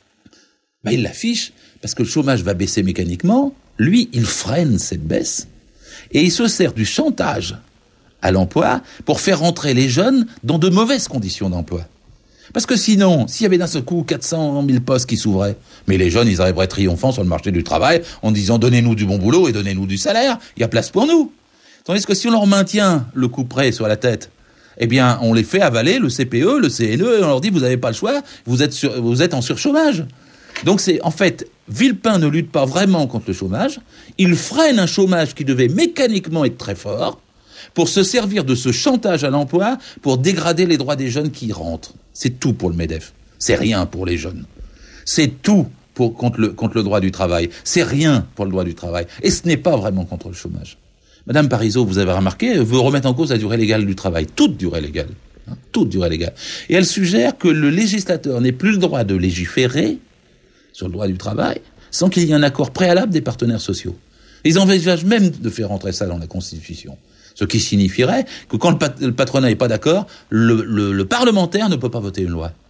Ben, il l'affiche parce que le chômage va baisser mécaniquement. Lui, il freine cette baisse et il se sert du chantage à l'emploi pour faire rentrer les jeunes dans de mauvaises conditions d'emploi. Parce que sinon, s'il y avait d'un seul coup quatre cent mille postes qui s'ouvraient, mais les jeunes, ils arriveraient triomphants sur le marché du travail en disant donnez-nous du bon boulot et donnez-nous du salaire, il y a place pour nous. Tandis que si on leur maintient le couperet sur la tête, eh bien, on les fait avaler le C P E, le C N E, et on leur dit vous n'avez pas le choix, vous êtes sur, vous êtes en surchômage. Donc c'est, en fait, Villepin ne lutte pas vraiment contre le chômage, il freine un chômage qui devait mécaniquement être très fort pour se servir de ce chantage à l'emploi pour dégrader les droits des jeunes qui rentrent. C'est tout pour le MEDEF. C'est rien pour les jeunes. C'est tout pour, contre, le, contre le droit du travail. C'est rien pour le droit du travail. Et ce n'est pas vraiment contre le chômage. Madame Parizeau, vous avez remarqué, veut remettre en cause la durée légale du travail. Toute durée légale. Hein, toute durée légale. Et elle suggère que le législateur n'ait plus le droit de légiférer sur le droit du travail, sans qu'il y ait un accord préalable des partenaires sociaux. Ils envisagent même de faire rentrer ça dans la Constitution. Ce qui signifierait que quand le, pat- le patronat n'est pas d'accord, le, le, le parlementaire ne peut pas voter une loi.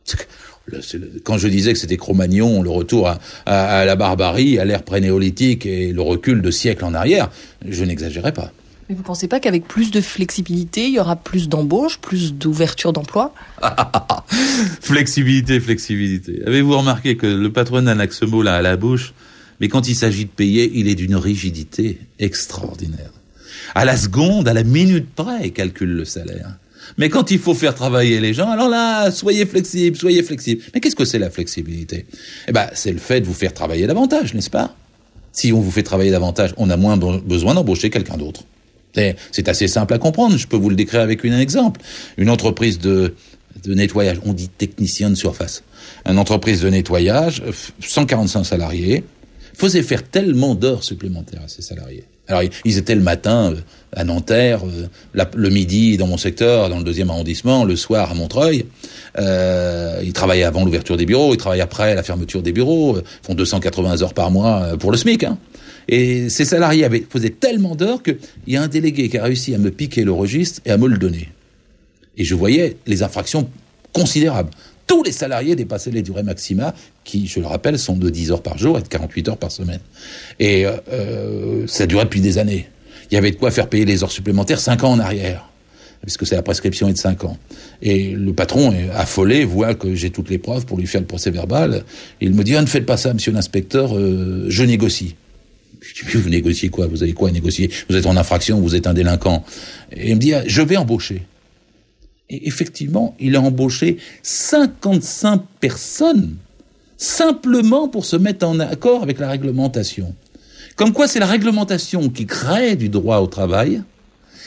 Quand je disais que c'était Cro-Magnon, le retour à, à, à la barbarie, à l'ère pré-néolithique et le recul de siècles en arrière, je n'exagérais pas. Mais vous ne pensez pas qu'avec plus de flexibilité, il y aura plus d'embauches, plus d'ouverture d'emploi? Flexibilité, flexibilité. Avez-vous remarqué que le patronat n'a que ce mot-là à la bouche, mais quand il s'agit de payer, il est d'une rigidité extraordinaire. À la seconde, à la minute près, il calcule le salaire. Mais quand il faut faire travailler les gens, alors là, soyez flexible, soyez flexible. Mais qu'est-ce que c'est la flexibilité? Eh ben, c'est le fait de vous faire travailler davantage, n'est-ce pas? Si on vous fait travailler davantage, on a moins besoin d'embaucher quelqu'un d'autre. C'est, c'est assez simple à comprendre, je peux vous le décrire avec un exemple. Une entreprise de, de nettoyage, on dit technicien de surface. Une entreprise de nettoyage, cent quarante-cinq salariés, faisait faire tellement d'heures supplémentaires à ses salariés. Alors, ils étaient le matin à Nanterre, le midi dans mon secteur, dans le deuxième arrondissement, le soir à Montreuil. Euh, ils travaillaient avant l'ouverture des bureaux, ils travaillent après la fermeture des bureaux, font deux cent quatre-vingts heures par mois pour le SMIC, hein. Et ces salariés avaient, faisaient tellement d'heures qu'il y a un délégué qui a réussi à me piquer le registre et à me le donner. Et je voyais les infractions considérables. Tous les salariés dépassaient les durées maxima, qui, je le rappelle, sont de dix heures par jour et de quarante-huit heures par semaine. Et euh, ça durait depuis des années. Il y avait de quoi faire payer les heures supplémentaires cinq ans en arrière, puisque c'est la prescription est de cinq ans. Et le patron, affolé, voit que j'ai toutes les preuves pour lui faire le procès verbal. Il me dit ah, « Ne faites pas ça, monsieur l'inspecteur, euh, je négocie. » Je dis, vous négociez quoi? Vous avez quoi à négocier? Vous êtes en infraction, vous êtes un délinquant. Et il me dit, ah, je vais embaucher. Et effectivement, il a embauché cinquante-cinq personnes, simplement pour se mettre en accord avec la réglementation. Comme quoi, c'est la réglementation qui crée du droit au travail,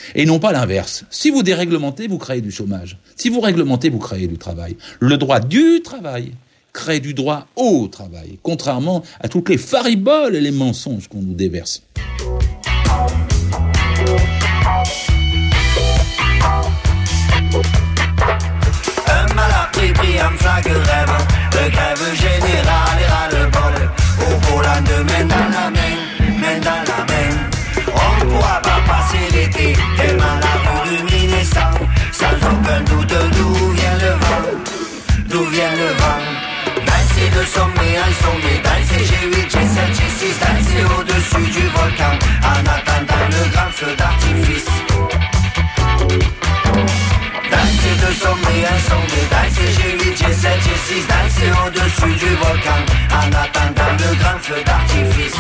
Et non pas l'inverse. Si vous déréglementez, vous créez du chômage. Si vous réglementez, vous créez du travail. Le droit du travail crée du droit au travail, contrairement à toutes les fariboles et les mensonges qu'on nous déverse. Un mal appris pris en flaque grève, de grève générale et ras-le-bol. Au volant de main dans la main, main dans la main. On ne pourra pas passer l'été, tellement la rue luminescente. Sans aucun doute d'où vient le vent, d'où vient le vent. Danser de sommet en sommet, danser G huit, G sept, G six, danser au-dessus du volcan, en attendant le grand feu d'artifice. Danser de sommet en sommet, danser G huit, G sept, G six, danser au-dessus du volcan, en attendant le grand feu d'artifice.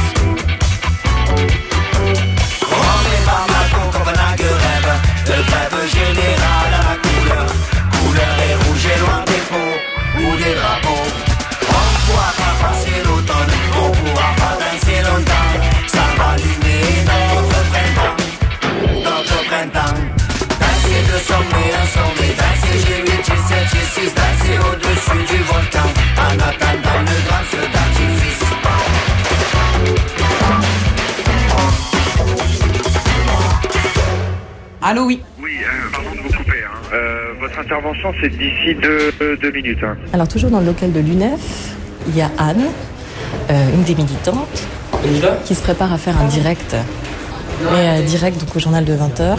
On est par Macron, Copenhague rêve, de grève générale à la couleur, couleur et rouge et loin des pots ou des drapeaux. On pourra pas passer l'automne, on pourra pas danser longtemps, ça va allumer notre printemps, notre printemps. Danser de sommet en sommet, danser G huit, G sept, G six, danser au-dessus du volcan, en attendant le grand feu d'artifice. Allô, oui. Oui, euh, pardon de vous couper. Hein. Euh, votre intervention, c'est d'ici deux, deux minutes. Hein. Alors, toujours dans le local de l'U N E F, il y a Anne, euh, une des militantes, qui se prépare à faire un direct. Mais euh, direct, donc au journal de vingt heures.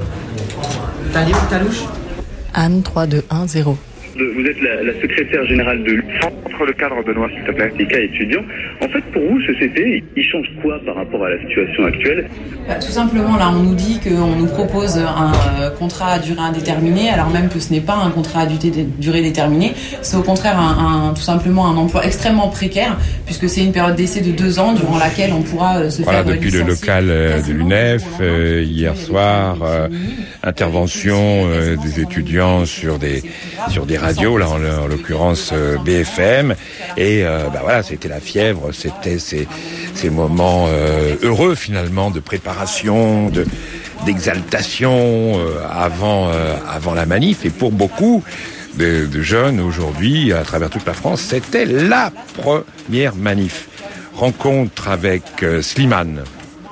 T'as louche Anne trois deux un zéro. Vous êtes la, la secrétaire générale de Centre le cadre, Benoît, s'il te plaît, les cas étudiants. En fait, pour vous, ce C P, il change quoi par rapport à la situation actuelle? Bah, tout simplement, là, on nous dit qu'on nous propose un euh, contrat à durée indéterminée, alors même que ce n'est pas un contrat à durée déterminée. C'est au contraire un, un, tout simplement un emploi extrêmement précaire, puisque c'est une période d'essai de deux ans durant laquelle on pourra euh, se voilà, faire depuis licencier. le local euh, de l'U N E F, euh, hier soir, euh, intervention euh, des étudiants sur des sur des radios, là en, en l'occurrence euh, B F M, et euh, bah voilà, c'était la fièvre, c'était ces, ces moments euh, heureux finalement de préparation, de d'exaltation euh, avant euh, avant la manif, et pour beaucoup de, de jeunes aujourd'hui à travers toute la France, c'était la première manif. Rencontre avec euh, Slimane.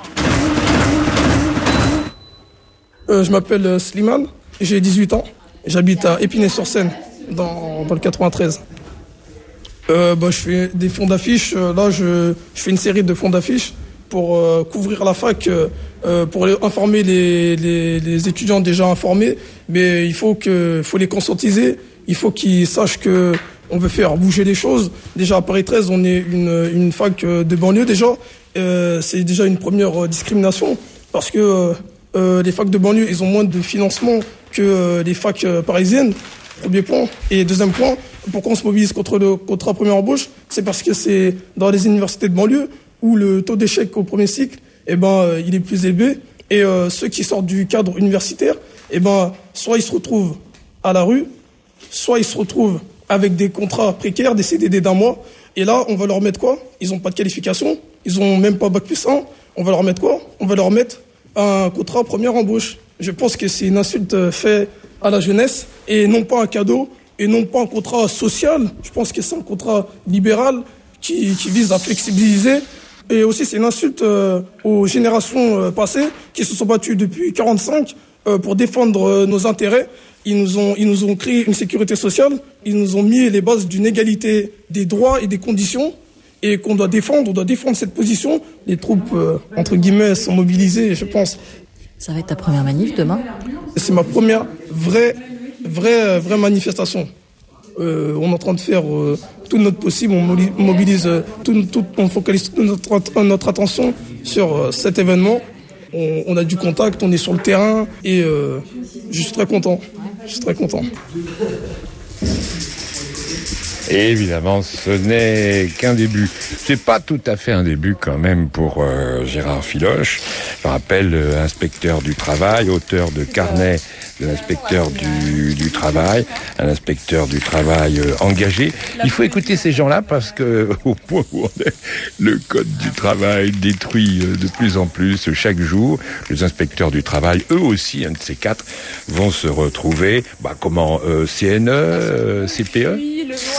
Euh, je m'appelle euh, Slimane, j'ai dix-huit ans, j'habite à Épinay-sur-Seine, dans, dans le quatre-vingt-treize. Euh, bah, je fais des fonds d'affiches, euh, là je, je fais une série de fonds d'affiches pour euh, couvrir la fac, euh, pour les, informer les, les, les étudiants déjà informés, mais il faut, que, faut les conscientiser, il faut qu'ils sachent que on veut faire bouger les choses. Déjà à Paris treize, on est une, une fac de banlieue déjà, euh, c'est déjà une première discrimination, parce que euh, euh, les facs de banlieue, ils ont moins de financement que euh, les facs euh, parisiennes, premier point. Et deuxième point, pourquoi on se mobilise contre le contrat première embauche, c'est parce que c'est dans les universités de banlieue où le taux d'échec au premier cycle, eh ben, euh, il est plus élevé. Et euh, ceux qui sortent du cadre universitaire, eh ben, soit ils se retrouvent à la rue, soit ils se retrouvent avec des contrats précaires, des C D D d'un mois. Et là, on va leur mettre quoi? Ils n'ont pas de qualification, ils n'ont même pas bac plus un. On va leur mettre quoi? On va leur mettre un contrat première embauche. Je pense que c'est une insulte faite à la jeunesse et non pas un cadeau et non pas un contrat social. Je pense que c'est un contrat libéral qui, qui vise à flexibiliser. Et aussi, c'est une insulte euh, aux générations euh, passées qui se sont battues depuis quarante-cinq euh, pour défendre euh, nos intérêts. Ils nous ont, ils nous ont créé une sécurité sociale. Ils nous ont mis les bases d'une égalité des droits et des conditions et qu'on doit défendre. On doit défendre cette position. Les troupes, euh, entre guillemets, sont mobilisées, je pense. Ça va être ta première manif demain? C'est ma première vraie, vraie, vraie manifestation. Euh, on est en train de faire euh, tout notre possible, on mobilise, euh, tout, tout, on focalise toute notre, notre attention sur euh, cet événement. On, on a du contact, on est sur le terrain et euh, je suis très content. Je suis très content. Et évidemment, ce n'est qu'un début. C'est pas tout à fait un début quand même pour euh, Gérard Filoche. Je rappelle, euh, inspecteur du travail, auteur de carnet de l'inspecteur du, du travail, un inspecteur du travail euh, engagé. Il faut écouter ces gens-là parce que au point où on est, le code du travail détruit euh, de plus en plus chaque jour. Les inspecteurs du travail, eux aussi, un de ces quatre, vont se retrouver, bah, comment, euh, C N E, euh, C P E.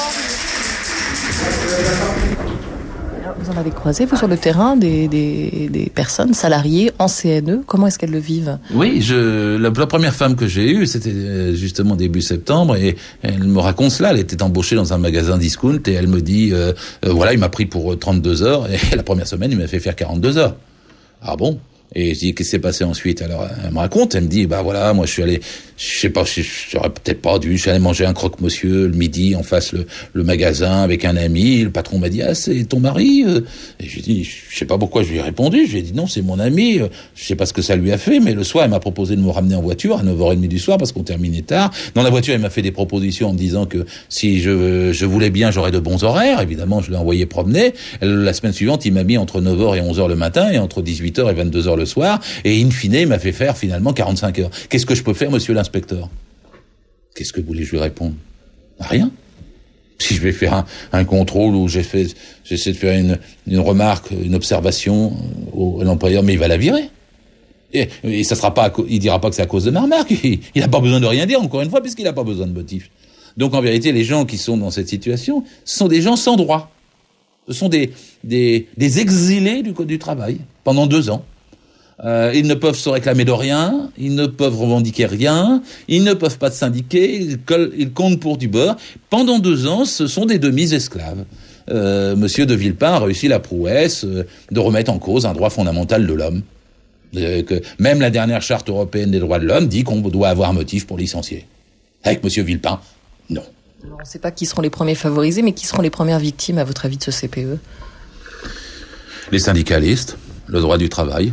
Vous en avez croisé, vous, sur le terrain, des, des, des personnes salariées en C N E. Comment est-ce qu'elles le vivent ? Oui, je, la, la première femme que j'ai eue, c'était justement début septembre, et elle me raconte cela. Elle était embauchée dans un magasin discount, et elle me dit, euh, euh, voilà, il m'a pris pour trente-deux heures, et la première semaine, il m'a fait faire quarante-deux heures. Ah bon ? Et je dis, qu'est-ce qui s'est passé ensuite? Alors, elle me raconte, elle me dit, bah voilà, moi je suis allé, je sais pas, j'aurais peut-être pas dû, je suis allé manger un croque-monsieur le midi en face le, le magasin avec un ami. Le patron m'a dit, ah, c'est ton mari? Et j'ai dit, je sais pas pourquoi je lui ai répondu. Je lui ai dit, non, c'est mon ami. Je sais pas ce que ça lui a fait, mais le soir, elle m'a proposé de me ramener en voiture à neuf heures trente du soir parce qu'on terminait tard. Dans la voiture, elle m'a fait des propositions en me disant que si je, je voulais bien, j'aurais de bons horaires. Évidemment, je l'ai envoyé promener. Elle, la semaine suivante, il m'a mis entre neuf heures et onze heures le matin et entre dix-huit heures et vingt-deux heures le soir, et in fine, il m'a fait faire finalement quarante-cinq heures. Qu'est-ce que je peux faire, monsieur l'inspecteur? Qu'est-ce que vous voulez que je lui réponde? Rien. Si je vais faire un, un contrôle où j'ai fait, j'essaie de faire une, une remarque, une observation au, à l'employeur, mais il va la virer. Et, et ça sera pas, il dira pas que c'est à cause de ma remarque. Il n'a pas besoin de rien dire, encore une fois, puisqu'il n'a pas besoin de motif. Donc en vérité, les gens qui sont dans cette situation, ce sont des gens sans droit. Ce sont des, des, des exilés du Code du travail pendant deux ans. Euh, ils ne peuvent se réclamer de rien, ils ne peuvent revendiquer rien, ils ne peuvent pas se syndiquer, ils, coll- ils comptent pour du beurre. Pendant deux ans, ce sont des demi-esclaves. Euh, Monsieur de Villepin a réussi la prouesse euh, de remettre en cause un droit fondamental de l'homme. Euh, que même la dernière charte européenne des droits de l'homme dit qu'on doit avoir motif pour licencier. Avec Monsieur Villepin, non. Alors, on ne sait pas qui seront les premiers favorisés, mais qui seront les premières victimes, à votre avis, de ce C P E? Les syndicalistes, le droit du travail,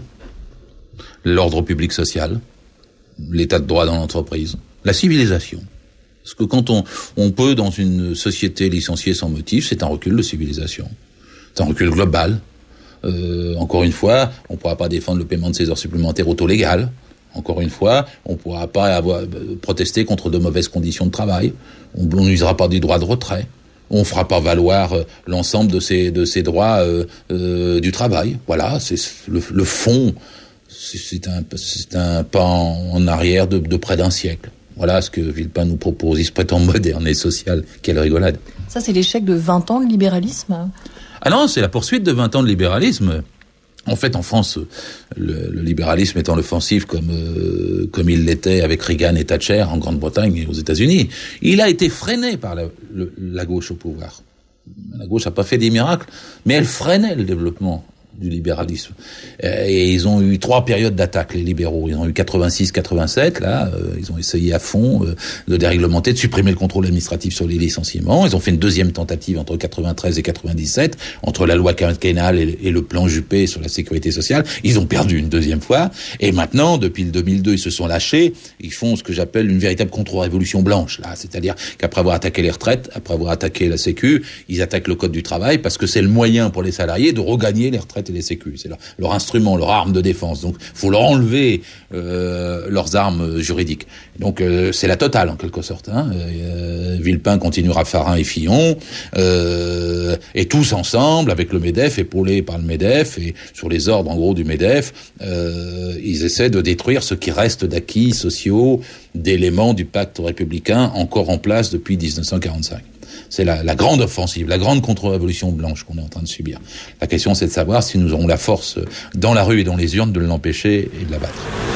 l'ordre public social, l'état de droit dans l'entreprise, la civilisation. Parce que quand on, on peut, dans une société, licencier sans motif, c'est un recul de civilisation. C'est un recul global. Euh, encore une fois, on ne pourra pas défendre le paiement de ces heures supplémentaires au taux légal. Encore une fois, on ne pourra pas avoir, euh, protester contre de mauvaises conditions de travail. On n'usera pas du droit de retrait. On fera pas valoir euh, l'ensemble de ces, de ces droits euh, euh, du travail. Voilà, c'est le, le fond. C'est un, c'est un pas en, en arrière de, de près d'un siècle. Voilà ce que Villepin nous propose. Il se prétend moderne et social. Quelle rigolade. Ça, c'est l'échec de vingt ans de libéralisme? Ah non, c'est la poursuite de vingt ans de libéralisme. En fait, en France, le, le libéralisme étant l'offensive comme, euh, comme il l'était avec Reagan et Thatcher en Grande-Bretagne et aux États-Unis, il a été freiné par la, le, la gauche au pouvoir. La gauche n'a pas fait des miracles, mais elle freinait le développement du libéralisme. Et ils ont eu trois périodes d'attaque, les libéraux. Ils ont eu quatre-vingt-six quatre-vingt-sept, là, euh, ils ont essayé à fond euh, de déréglementer, de supprimer le contrôle administratif sur les licenciements. Ils ont fait une deuxième tentative entre quatre-vingt-treize et quatre-vingt-dix-sept, entre la loi quinquennale et, et le plan Juppé sur la sécurité sociale. Ils ont perdu une deuxième fois. Et maintenant, depuis le deux mille deux, ils se sont lâchés. Ils font ce que j'appelle une véritable contre-révolution blanche, là. C'est-à-dire qu'après avoir attaqué les retraites, après avoir attaqué la Sécu, ils attaquent le Code du travail parce que c'est le moyen pour les salariés de regagner les retraites et les sécu. C'est leur, leur instrument, leur arme de défense. Donc, faut leur enlever euh, leurs armes juridiques. Donc, euh, c'est la totale, en quelque sorte. Hein. Euh, Villepin continuera Farin et Fillon, euh, et tous ensemble, avec le MEDEF, épaulés par le MEDEF, et sur les ordres, en gros, du MEDEF, euh, ils essaient de détruire ce qui reste d'acquis sociaux, d'éléments du pacte républicain encore en place depuis dix-neuf cent quarante-cinq. C'est la, la grande offensive, la grande contre-révolution blanche qu'on est en train de subir. La question, c'est de savoir si nous aurons la force dans la rue et dans les urnes de l'empêcher et de la battre.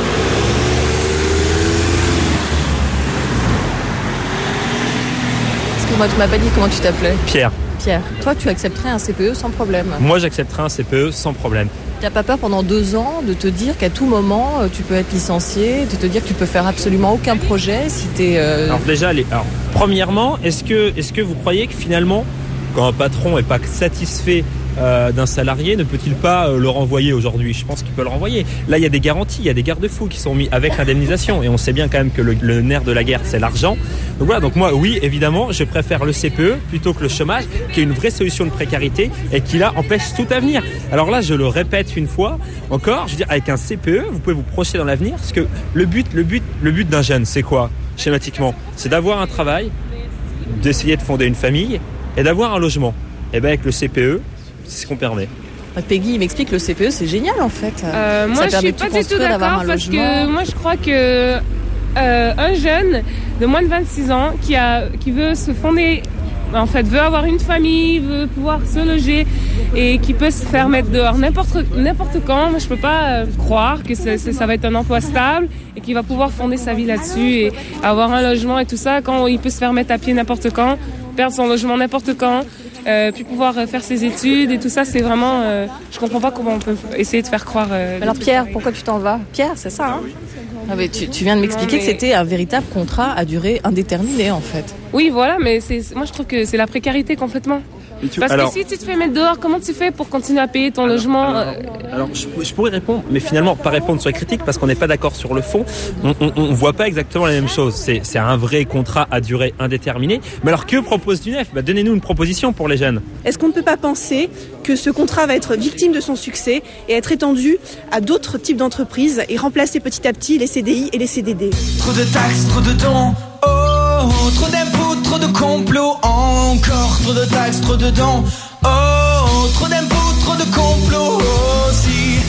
Excuse-moi, tu m'as pas dit comment tu t'appelais? Pierre. Pierre, toi, tu accepterais un C P E sans problème? Moi, j'accepterais un C P E sans problème. T'as pas peur pendant deux ans de te dire qu'à tout moment tu peux être licencié, de te dire que tu peux faire absolument aucun projet si t'es... Euh... Alors déjà, les... Alors, premièrement, est-ce que, est-ce que vous croyez que finalement, quand un patron est pas satisfait euh, d'un salarié ne peut-il pas euh, le renvoyer aujourd'hui ? Je pense qu'il peut le renvoyer. Là, il y a des garanties, il y a des garde-fous qui sont mis avec l'indemnisation. Et on sait bien quand même que le, le nerf de la guerre, c'est l'argent. Donc voilà, donc moi, oui, évidemment, je préfère le C P E plutôt que le chômage, qui est une vraie solution de précarité et qui, là, empêche tout avenir. Alors là, je le répète une fois encore, je veux dire, avec un C P E, vous pouvez vous projeter dans l'avenir, parce que le but, le but, le but d'un jeune, c'est quoi, schématiquement ? C'est d'avoir un travail, d'essayer de fonder une famille et d'avoir un logement. Et bien avec le C P E, c'est ce qu'on permet. Peggy m'explique que le C P E c'est génial en fait. Euh, moi Ça je suis pas du tout d'accord parce que moi je crois que euh, un jeune de moins de vingt-six ans qui a qui veut se fonder, en fait veut avoir une famille, veut pouvoir se loger et qui peut se faire mettre dehors n'importe n'importe quand, moi je peux pas euh, croire que c'est, c'est, ça va être un emploi stable et qu'il va pouvoir fonder sa vie là-dessus et avoir un logement et tout ça quand il peut se faire mettre à pied n'importe quand, perdre son logement n'importe quand. Euh, puis pouvoir euh, faire ses études et tout ça, c'est vraiment... Euh, je comprends pas comment on peut essayer de faire croire... Euh, Alors Pierre, pourquoi tu t'en vas ? Pierre, c'est ça, hein ? Ah mais tu, tu viens de m'expliquer non, mais... que c'était un véritable contrat à durée indéterminée, en fait. Oui, voilà, mais c'est, moi je trouve que c'est la précarité complètement. Tu... Parce alors... que si tu te fais mettre dehors, comment tu fais pour continuer à payer ton alors, logement alors, alors je, je pourrais répondre, mais finalement pas répondre sur les critiques parce qu'on n'est pas d'accord sur le fond. On, on, on voit pas exactement la même chose. C'est, c'est un vrai contrat à durée indéterminée. Mais alors que propose l'U N E F ? Bah, donnez-nous une proposition pour les jeunes. Est-ce qu'on ne peut pas penser que ce contrat va être victime de son succès et être étendu à d'autres types d'entreprises et remplacer petit à petit les C D I et les C D D ? Trop de taxes, trop de dons, oh, trop d'impôts, trop de complots, encore trop de taxes, trop de dons, oh, trop d'impôts, trop de complots aussi.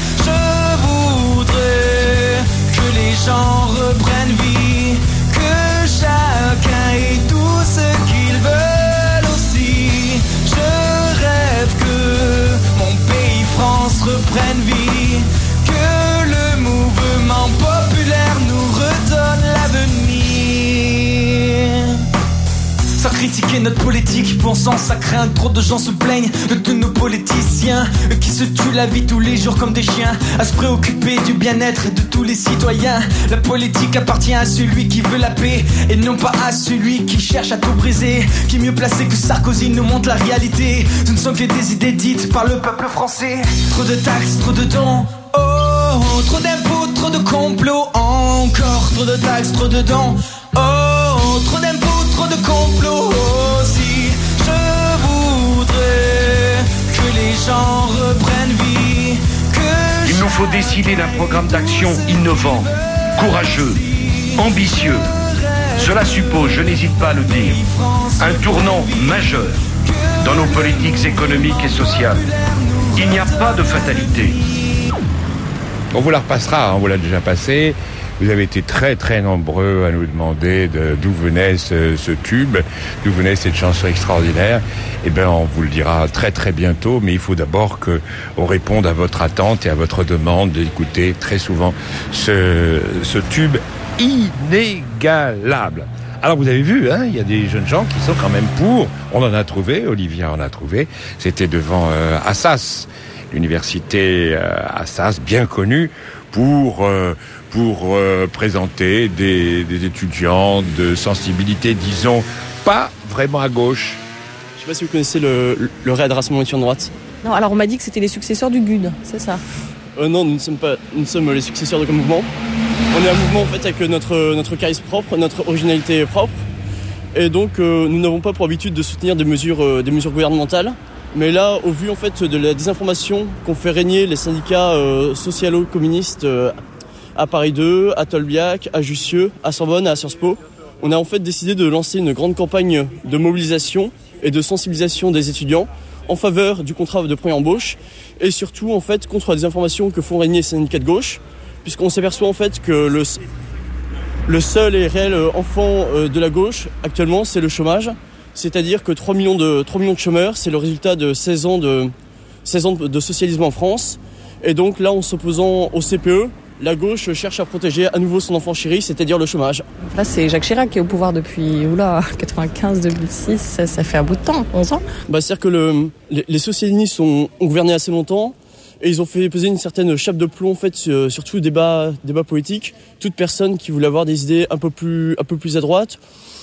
Je voudrais que les gens reprennent vie, que chacun ait tout ce qu'ils veulent aussi. Je rêve que mon pays France reprenne vie, que le mouvement populaire nous redonne l'avenir. Sans critiquer notre politique, pensant ça craint. Trop de gens se plaignent de tous nos politiciens qui se tuent la vie tous les jours comme des chiens, à se préoccuper du bien-être de tous les citoyens. La politique appartient à celui qui veut la paix et non pas à celui qui cherche à tout briser. Qui est mieux placé que Sarkozy nous montre la réalité. Ce ne sont que des idées dites par le peuple français. Trop de taxes, trop de dons, oh, trop d'impôts, trop de complots, encore trop de taxes, trop de dons, oh, trop d'impôts, trop de complots aussi. Je voudrais que les gens reprennent vie, que il nous faut décider d'un programme d'action innovant, courageux, ambitieux. Cela suppose, je n'hésite pas à le dire, un tournant majeur dans nos politiques économiques et sociales. Il n'y a pas de fatalité. On vous la repassera, on vous l'a déjà passé. Vous avez été très très nombreux à nous demander de, d'où venait ce, ce tube, d'où venait cette chanson extraordinaire. Eh bien, on vous le dira très très bientôt, mais il faut d'abord que on réponde à votre attente et à votre demande d'écouter très souvent ce, ce tube inégalable. Alors vous avez vu, hein, il y a des jeunes gens qui sont quand même pour. On en a trouvé, Olivia en a trouvé. C'était devant euh, Assas, l'université euh, Assas, bien connue pour euh, pour euh, présenter des, des étudiants de sensibilité, disons, pas vraiment à gauche. Je ne sais pas si vous connaissez le, le raid Rassemblement de droite. Non, alors on m'a dit que c'était les successeurs du G U D, c'est ça ? euh, Non, nous ne sommes pas, nous sommes les successeurs de ce mouvement. On est un mouvement en fait avec notre, notre charisme propre, notre originalité propre. Et donc euh, nous n'avons pas pour habitude de soutenir des mesures, euh, des mesures gouvernementales. Mais là, au vu en fait de la désinformation qu'ont fait régner les syndicats euh, socialo-communistes euh, à Paris deux, à Tolbiac, à Jussieu, à Sorbonne, à Sciences Po, on a en fait décidé de lancer une grande campagne de mobilisation et de sensibilisation des étudiants en faveur du contrat de première embauche et surtout en fait contre la désinformation que font régner les syndicats de gauche, puisqu'on s'aperçoit en fait que le, le seul et réel enfant de la gauche actuellement c'est le chômage. C'est-à-dire que trois millions de, trois millions de chômeurs, c'est le résultat de seize ans de, seize ans de socialisme en France. Et donc là, en s'opposant au C P E, la gauche cherche à protéger à nouveau son enfant chéri, c'est-à-dire le chômage. Là, c'est Jacques Chirac qui est au pouvoir depuis oula, quatre-vingt-quinze deux mille six, ça, ça fait un bout de temps, onze ans. Bah, c'est-à-dire que le, les, les socialistes ont, ont gouverné assez longtemps et ils ont fait peser une certaine chape de plomb en fait, sur, sur tout le débat, débat politique. Toute personne qui voulait avoir des idées un peu plus, un peu plus à droite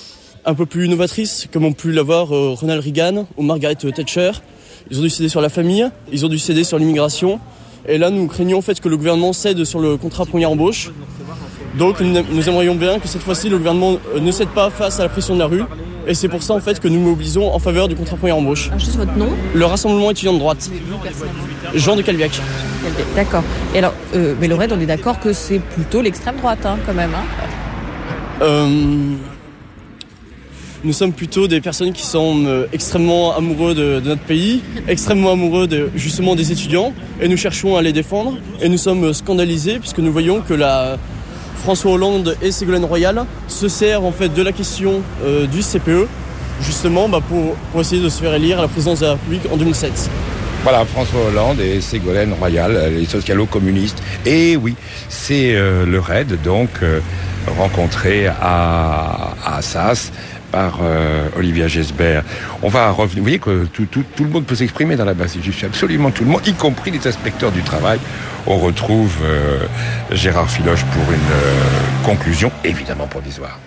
un peu plus novatrices, comme ont pu l'avoir euh, Ronald Reagan ou Margaret Thatcher. Ils ont dû céder sur la famille, ils ont dû céder sur l'immigration. Et là, nous craignons en fait que le gouvernement cède sur le contrat première embauche. Donc, nous, nous aimerions bien que cette fois-ci, le gouvernement ne cède pas face à la pression de la rue. Et c'est pour ça en fait que nous mobilisons en faveur du contrat première embauche. Ah, juste votre nom ? Le Rassemblement étudiant de droite. Jean de Calviac. D'accord. Et alors, euh, mais le R E D, on est d'accord que c'est plutôt l'extrême droite, hein, quand même. Hein euh, nous sommes plutôt des personnes qui sont euh, extrêmement amoureux de, de notre pays, extrêmement amoureux de, justement des étudiants, et nous cherchons à les défendre. Et nous sommes scandalisés puisque nous voyons que la François Hollande et Ségolène Royal se servent en fait de la question euh, du C P E, justement bah, pour, pour essayer de se faire élire à la présidence de la République en deux mille sept. Voilà, François Hollande et Ségolène Royal, les socialo-communistes. Et oui, c'est euh, le R E D, donc, euh, rencontré à, à Assas par euh, Olivia Gesbert. On va revenir. Vous voyez que tout, tout, tout le monde peut s'exprimer dans la basse. Je suis absolument tout le monde, y compris les inspecteurs du travail. On retrouve euh, Gérard Filoche pour une euh, conclusion, évidemment provisoire.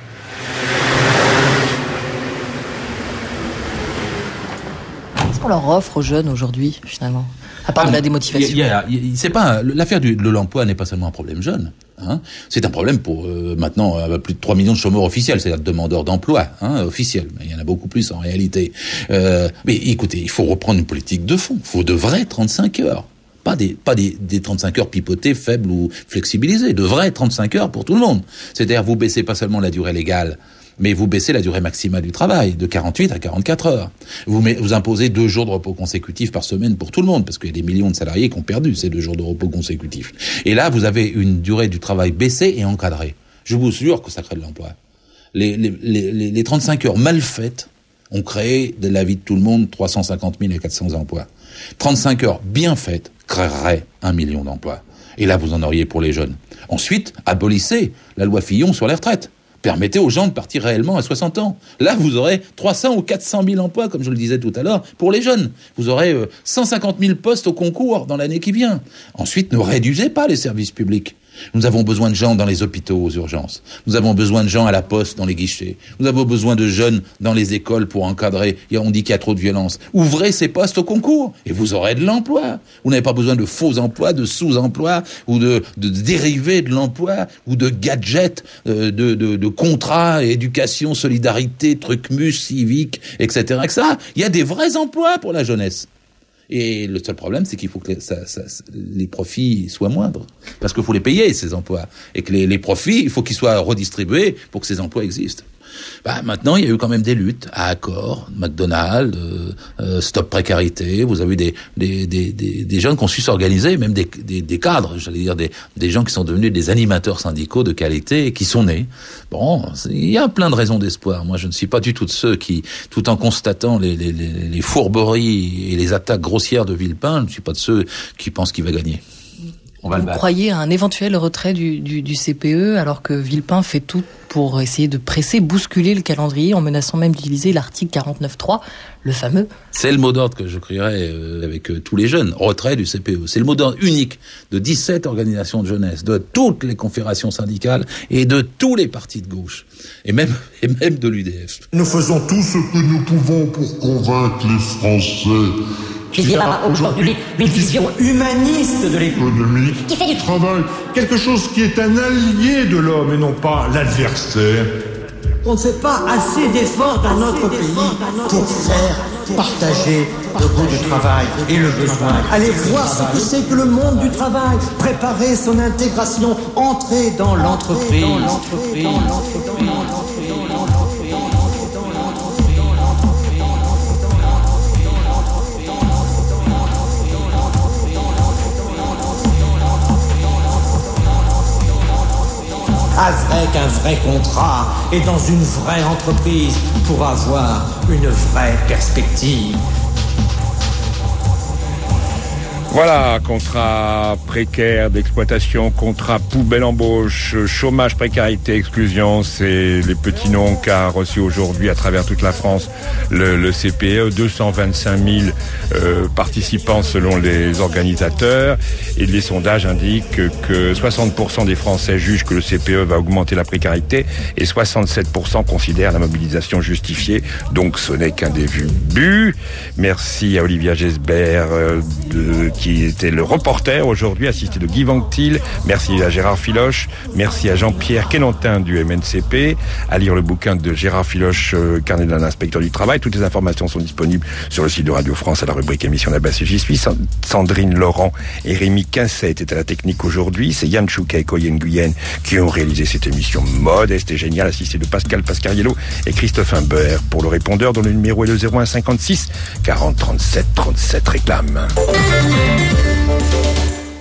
Qu'est-ce qu'on leur offre aux jeunes aujourd'hui, finalement ? À part ah, de la démotivation. Y a, y a, y a, c'est pas, l'affaire du, de l'emploi n'est pas seulement un problème jeune. Hein. C'est un problème pour euh, maintenant euh, plus de trois millions de chômeurs officiels, c'est-à-dire demandeurs d'emploi hein, officiels. Mais il y en a beaucoup plus en réalité. Euh, mais écoutez, il faut reprendre une politique de fond. Il faut de vraies trente-cinq heures. Pas des, pas des, des trente-cinq heures pipotées, faibles ou flexibilisées. De vraies trente-cinq heures pour tout le monde. C'est-à-dire, vous baissez pas seulement la durée légale, mais vous baissez la durée maximale du travail, de quarante-huit à quarante-quatre heures. Vous, met, vous imposez deux jours de repos consécutifs par semaine pour tout le monde, parce qu'il y a des millions de salariés qui ont perdu ces deux jours de repos consécutifs. Et là, vous avez une durée du travail baissée et encadrée. Je vous jure que ça crée de l'emploi. Les, les, les, les trente-cinq heures mal faites ont créé de la vie de tout le monde trois cent cinquante mille et quatre cents emplois. trente-cinq heures bien faites créeraient un million d'emplois. Et là, vous en auriez pour les jeunes. Ensuite, abolissez la loi Fillon sur les retraites. Permettez aux gens de partir réellement à soixante ans. Là, vous aurez trois cents ou quatre cent mille emplois, comme je le disais tout à l'heure, pour les jeunes. Vous aurez euh, cent cinquante mille postes au concours dans l'année qui vient. Ensuite, ne réduisez pas les services publics. Nous avons besoin de gens dans les hôpitaux aux urgences. Nous avons besoin de gens à la poste dans les guichets. Nous avons besoin de jeunes dans les écoles pour encadrer. On dit qu'il y a trop de violence. Ouvrez ces postes au concours et vous aurez de l'emploi. Vous n'avez pas besoin de faux emplois, de sous-emplois ou de, de dérivés de l'emploi ou de gadgets, de, de, de, de contrats, éducation, solidarité, trucs mus, civiques, et cetera, et cetera. Il y a des vrais emplois pour la jeunesse. Et le seul problème, c'est qu'il faut que ça, ça, les profits soient moindres. Parce qu'il faut les payer, ces emplois. Et que les, les profits, il faut qu'ils soient redistribués pour que ces emplois existent. Bah, maintenant, il y a eu quand même des luttes à Accor, McDonald's, euh, euh, Stop Précarité. Vous avez eu des, des, des, des, des jeunes qui ont su s'organiser, même des, des, des cadres, j'allais dire des, des gens qui sont devenus des animateurs syndicaux de qualité et qui sont nés. Bon, il y a plein de raisons d'espoir. Moi, je ne suis pas du tout de ceux qui, tout en constatant les, les, les, les fourberies et les attaques grossières de Villepin, je ne suis pas de ceux qui pensent qu'il va gagner. On va Vous croyez à un éventuel retrait du, du, du C P E alors que Villepin fait tout pour essayer de presser, bousculer le calendrier en menaçant même d'utiliser l'article quarante-neuf trois, le fameux. C'est le mot d'ordre que je crierais euh, avec euh, tous les jeunes, retrait du C P E. C'est le mot d'ordre unique de dix-sept organisations de jeunesse, de toutes les confédérations syndicales et de tous les partis de gauche, et même, et même de l'U D F. Nous faisons tout ce que nous pouvons pour convaincre les Français qu'il y a aujourd'hui une vision humaniste de l'économie, qui fait du travail, quelque chose qui est un allié de l'homme et non pas l'adversaire. On ne fait pas assez d'efforts dans notre pays pour faire partager le goût du travail et le besoin. Allez voir ce que c'est que le monde du travail, préparer son intégration, entrer dans l'entreprise. Dans l'entreprise. Dans l'entreprise. Avec un vrai contrat et dans une vraie entreprise pour avoir une vraie perspective. Voilà, contrat précaire d'exploitation, contrat poubelle embauche, chômage, précarité, exclusion, c'est les petits noms qu'a reçu aujourd'hui à travers toute la France le, le C P E. deux cent vingt-cinq mille euh, participants selon les organisateurs, et les sondages indiquent que soixante pour cent des Français jugent que le C P E va augmenter la précarité et soixante-sept pour cent considèrent la mobilisation justifiée. Donc ce n'est qu'un début. Merci à Olivia Gesbert euh, de, qui était le reporter aujourd'hui, assisté de Guy Vanctil. Merci à Gérard Filoche. Merci à Jean-Pierre Quénantin du M N C P. À lire le bouquin de Gérard Filoche, euh, Carnet d'un inspecteur du travail. Toutes les informations sont disponibles sur le site de Radio France à la rubrique émission La Basse et J'y suis. Sandrine Laurent et Rémi Quincet étaient à la technique aujourd'hui. C'est Yann Chouca et Coyen Guyenne qui ont réalisé cette émission modeste et géniale, assistée de Pascal Pascariello et Christophe Imbert. Pour le répondeur, dont le numéro est le zéro un cinquante-six quarante trente-sept trente-sept réclame.